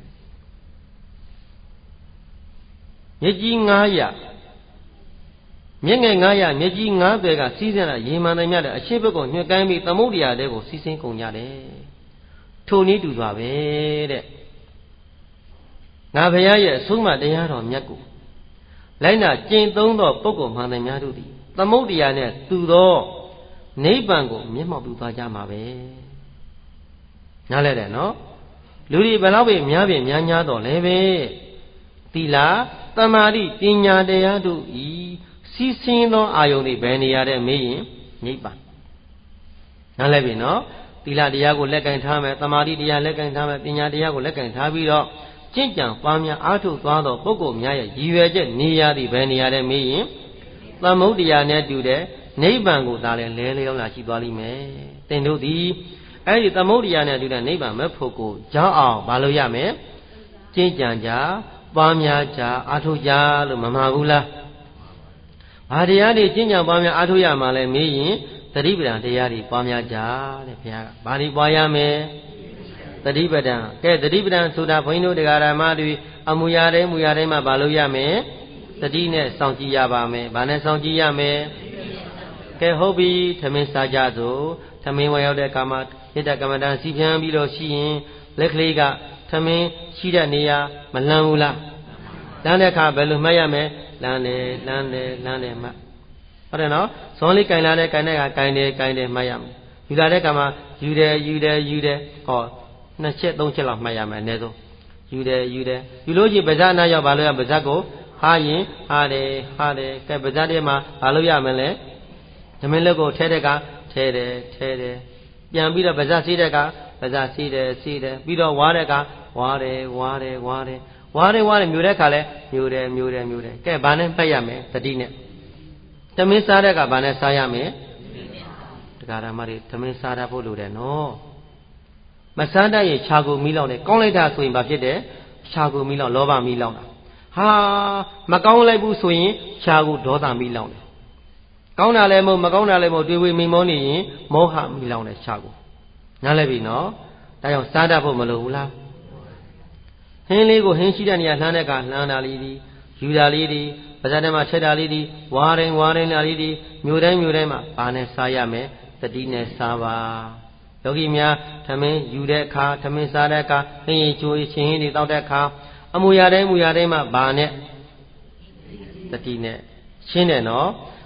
မြက်ကြီး၅ရာမြက်ငယ်၅ရာမြက်ကြီး၅၀ကစီးဆင်းလာရေမှန်သမျှတဲ့အရှိဘက်ကိုညှက်ကိုင်းပြီးသမုဒ္ဒရာတွေကိုစီးဆင်းကုန်ကြတယ်ထိုနည်းတူစွာပဲတဲ့ငါဘုရားရဲ့အဆုံးအမတရားတော်မြတ်ကိုလိုက်နာကျင့်သုံးသောပုဂ္ဂိုလ်မှန်သမျှတို့သည်သမုဒ္ဒရာနဲ့တူသောနိဗ္ဗာန်ကိုမျက်မှောက်ပြုသွားကြမှာပဲနားလဲတယ်နော်လူတွေဘယ်လောက်ပဲများပြင်များများတော့လဲပဲသီလသမာဓိပညာတရားတို့ဤစီးဆင်းသောအာယုန်တွေဘယ်နေရာတဲ့မေးရင်နိဗ္ဗာန်နားလဲပြီနော်သီလတရားကိုလက်ကင်ထားမယ်သမာဓိတရားလက်ကင်ထားမယ်ပညာတရားကိုလက်ကင်ထားပြီးတော့ကျင့်ကြံပွားများအားထုတ်သွားသောပုဂ္ဂိုလ်များရဲ့ရည်ရွယ်ချက်နေရာသည်ဘယ်နေရာတဲ့မေးရင်သမုဒ္ဒရာနဲ့တူတဲ့နိဗ္ဗာန်ကိုသာလဲလဲလျောင်းလာရှိသွားလိမ့်မယ်သင်တို့သည်အဲ့ဒီသမုဒ္ဒရာနဲ့တူတဲ့နိဗ္ဗာန်မဲ့ဖို့ကိုကြောင်းအောင်မလုပ်ရမယ်ကျင့်ကြံကြပွားများကြအားထုတ်ကြလို့မမှားဘူးလားဘာတရားတွေကျင့်ကြံပွားများအားထုတ်ရမှာလဲမေးရင်သတိပဋ္ဌာန်တရားတွေပွားများကြတဲ့ဘုရားကဘာတွေပွားရမယ်သတိပဋ္ဌာန်ကဲသတိပဋ္ဌာန်ဆိုတာဘုန်းကြီးတို့တရားဓမ္မတွေအမူအရာတွေမူအရာတွေမှာဘာလို့ရမယ်သတိနဲ့စောင့်ကြည့်ရပါမယ်ဘာနဲ့စောင့်ကြည့်ရမယ်ကဲဟုတ်ပြီထမင်းစားကြစို့ထမင်းဝယ်ရောက်တဲ့အခါမှာရတ္တကမ္မဋ္ဌာန်းစီပြန်ပြီးတော့ရှိရင်လက်ကလေးကထမင်းရှိတဲ့နေရာမလန်းဘူးလားလမ်းတဲ့အခါဘယ်လိုမှတ်ရမလဲလမ်းတယ်လမ်းတယ်လမ်းတယ်မှတ်ဟုတ်တယ်နော်ဇွန်လေးကင်လာတဲ့ကင်တဲ့ကကင်တယ်ကင်တယ်မှတ်ရမယ်ယူလာတဲ့အခါမှာယူတယ်ယူတယ်ယူတယ်ဟောနှစ်ချက်သုံးချက်လောက်မှတ်ရမယ်အနည်းဆုံးယူတယ်ယူတယ်ယူလို့ရှိရင်ပါဇာနာရောက်ဘာလို့ရပါဇာကိုဟာရင်ဟာတယ်ဟာတယ်ကဲပါဇာထဲမှာဘာလို့ရမလဲဓမင်းလက်ကိုထဲတဲ့ကထဲတယ်ထဲတယ်ပြန်ပြီးတော့ပါဇာစီးတဲ့ကပါဇာစီးတယ်စီးတယ်ပြီးတော့ဝါတဲ့ကဝါတယ်ဝါတယ်ဝါတယ်ဝါတယ်ဝါတယ်မျိုးတဲ့ခါလဲမျိုးတယ်မျိုးတယ်မျိုးတယ်ကဲဘာနဲ့မှတ်ရမယ်တတိနဲ့ဓမင်းစားတဲ့ကဘာနဲ့စားရမယ်တရားဓမ္မတွေဓမင်းစားတတ်ဖို့လိုတယ်နော်မစားတတ်ရင်ခြာကိုမီးလောင်တယ်ကောင်းလိုက်တာဆိုရင်ဘာဖြစ်တယ်ခြာကိုမီးလောင်လောဘမီးလောင်တာဟာမကောင်းလိုက်ဘူးဆိုရင်ခြာကိုဒေါသမီးလောင်တယ်ကောင်းတာလည်းမဟုတ်မကောင်းတာလည်းမဟုတ်တွေးဝေမိန်မောနေရင်မောဟမီးလောင်တယ်ခြာကိုနားလည်ပြီနော်ဒါကြောင့်စားတတ်ဖို့မလိုဘူးလားဟင်းလေးကိုဟင်းရှိတဲ့နေရာလှမ်းတဲ့ကလှမ်းတာလေးဒီယူတာလေးဒီပါဇာထဲမှာချက်တာလေးဒီဝါတိုင်းဝါတိုင်းတာလေးဒီမြို့တိုင်းမြို့တိုင်းမှာဘာနဲ့စားရမယ်တတိနဲ့စားပါယောဂီများထမင်းယူတဲ့အခါထမင်းစားတဲ့အခါဟင်းရင်ချိုးချင်းဟင်းတွေတောက်တဲ့အခါအမူအရာတိုင်းမူအရာတိုင်းမှာဘာနဲ့တတိနဲ့ရှင်းတယ်နော်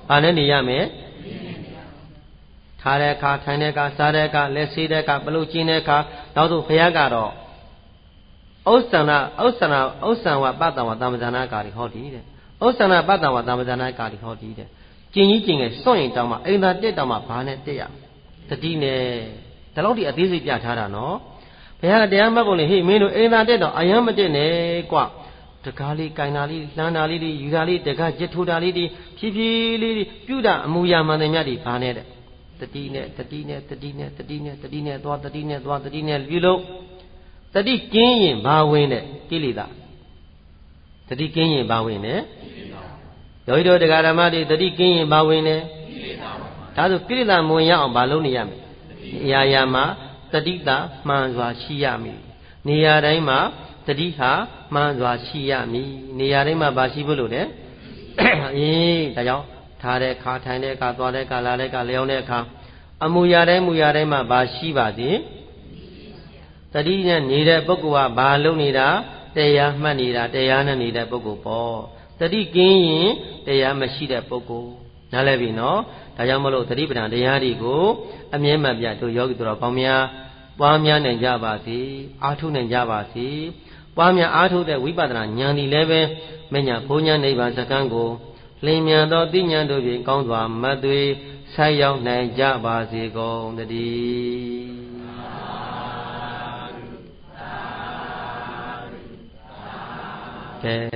ဘာနဲ့နေရမယ်ထားတဲ့အခါထိုင်တဲ့အခါစားတဲ့အခါလက်ဆေးတဲ့အခါပလုတ်ကျင်းတဲ့အခါနောက်ဆုံးဘုရားကတော့ဥစ္ဆန္ဒဥစ္ဆန္ဒဥစ္ဆံဝပတ္တဝသမ္ပဇာနာကာရီဟောတိတဲ့ဥစ္ဆန္ဒပတ္တဝသမ္ပဇာနာကာရီဟောတိတဲ့ကျင်ကြီးကျင်ငယ်စွန့်ရင်တောင်းမှအိမ်သာတက်တောင်းမှဘာနဲ့တက်ရတတိနဲ့ဒီလောက်ဒီအသေးစိတ်ပြထားတာနော်ဘုရားကတရားမှတ်ပုံလေဟေးမင်းတို့အိမ်သာတက်တော့အယမ်းမတက်နဲ့ကွတကားလေးကင်တာလေးလှမ်းတာလေးယူတာလေးတကားကြစ်ထိုးတာလေးဖြည်းဖြည်းလေးပြုတာအမူအရာမှန်တယ်မြတ်ဒီဘာနဲ့တဲ့တတိနဲ့တတိနဲ့တတိနဲ့တတိနဲ့တတိနဲ့သွားတတိနဲ့သွားတတိနဲ့ပြုလို့တတိကင်းရင်ဘာဝင်တဲ့ကိလေသာတတိကင်းရင်ဘာဝင်တဲ့ယောဂီတို့တရားဓမ္မတွေတတိကင်းရင်ဘာဝင်တဲ့ဒါဆိုကိလေသာမဝင်ရအောင်ဘာလုပ်နေရမလဲအရာရာမှာတတိတာမှန်စွာရှိရမည်နေရာတိုင်းမှာတတိဟာမှန်စွာရှိရမည်နေရာတိုင်းမှာဘာရှိဖို့လို့လဲအေးဒါကြောင့်ထားတဲ့အခါထိုင်တဲ့အခါသွားတဲ့အခါလာတဲ့အခါလျောင်းတဲ့အခါအမူအရာတိုင်းမူအရာတိုင်းမှာဘာရှိပါသည်တတိနဲ့နေတဲ့ပုဂ္ဂိုလ်ကဘာလုပ်နေတာတရားမှတ်နေတာတရားနဲ့နေတဲ့ပုဂ္ဂိုလ်ပေါ့တတိကင်းရင်တရားမရှိတဲ့ပုဂ္ဂိုလ်နားလည်ပြီနော်ဒါကြောင့်မလို့တတိပဋ္ဌာန်တရားတွေကိုအမြဲမှတ်ပြတို့ယောဂီတို့ပေါင်းများပွားများနိုင်ကြပါစေအားထုတ်နိုင်ကြပါစေပွားများအားထုတ်တဲ့ဝိပဿနာဉာဏ်ဒီလည်းပဲမညာဘုံညာနိဗ္ဗာန်စကံကိုလင်းမြန်သောသိဉာဏ်တို့ဖြင့်ကောင်းစွာမတ်သွေဆိုက်ရောက်နိုင်ကြပါစေကုန်သတည်းကဲ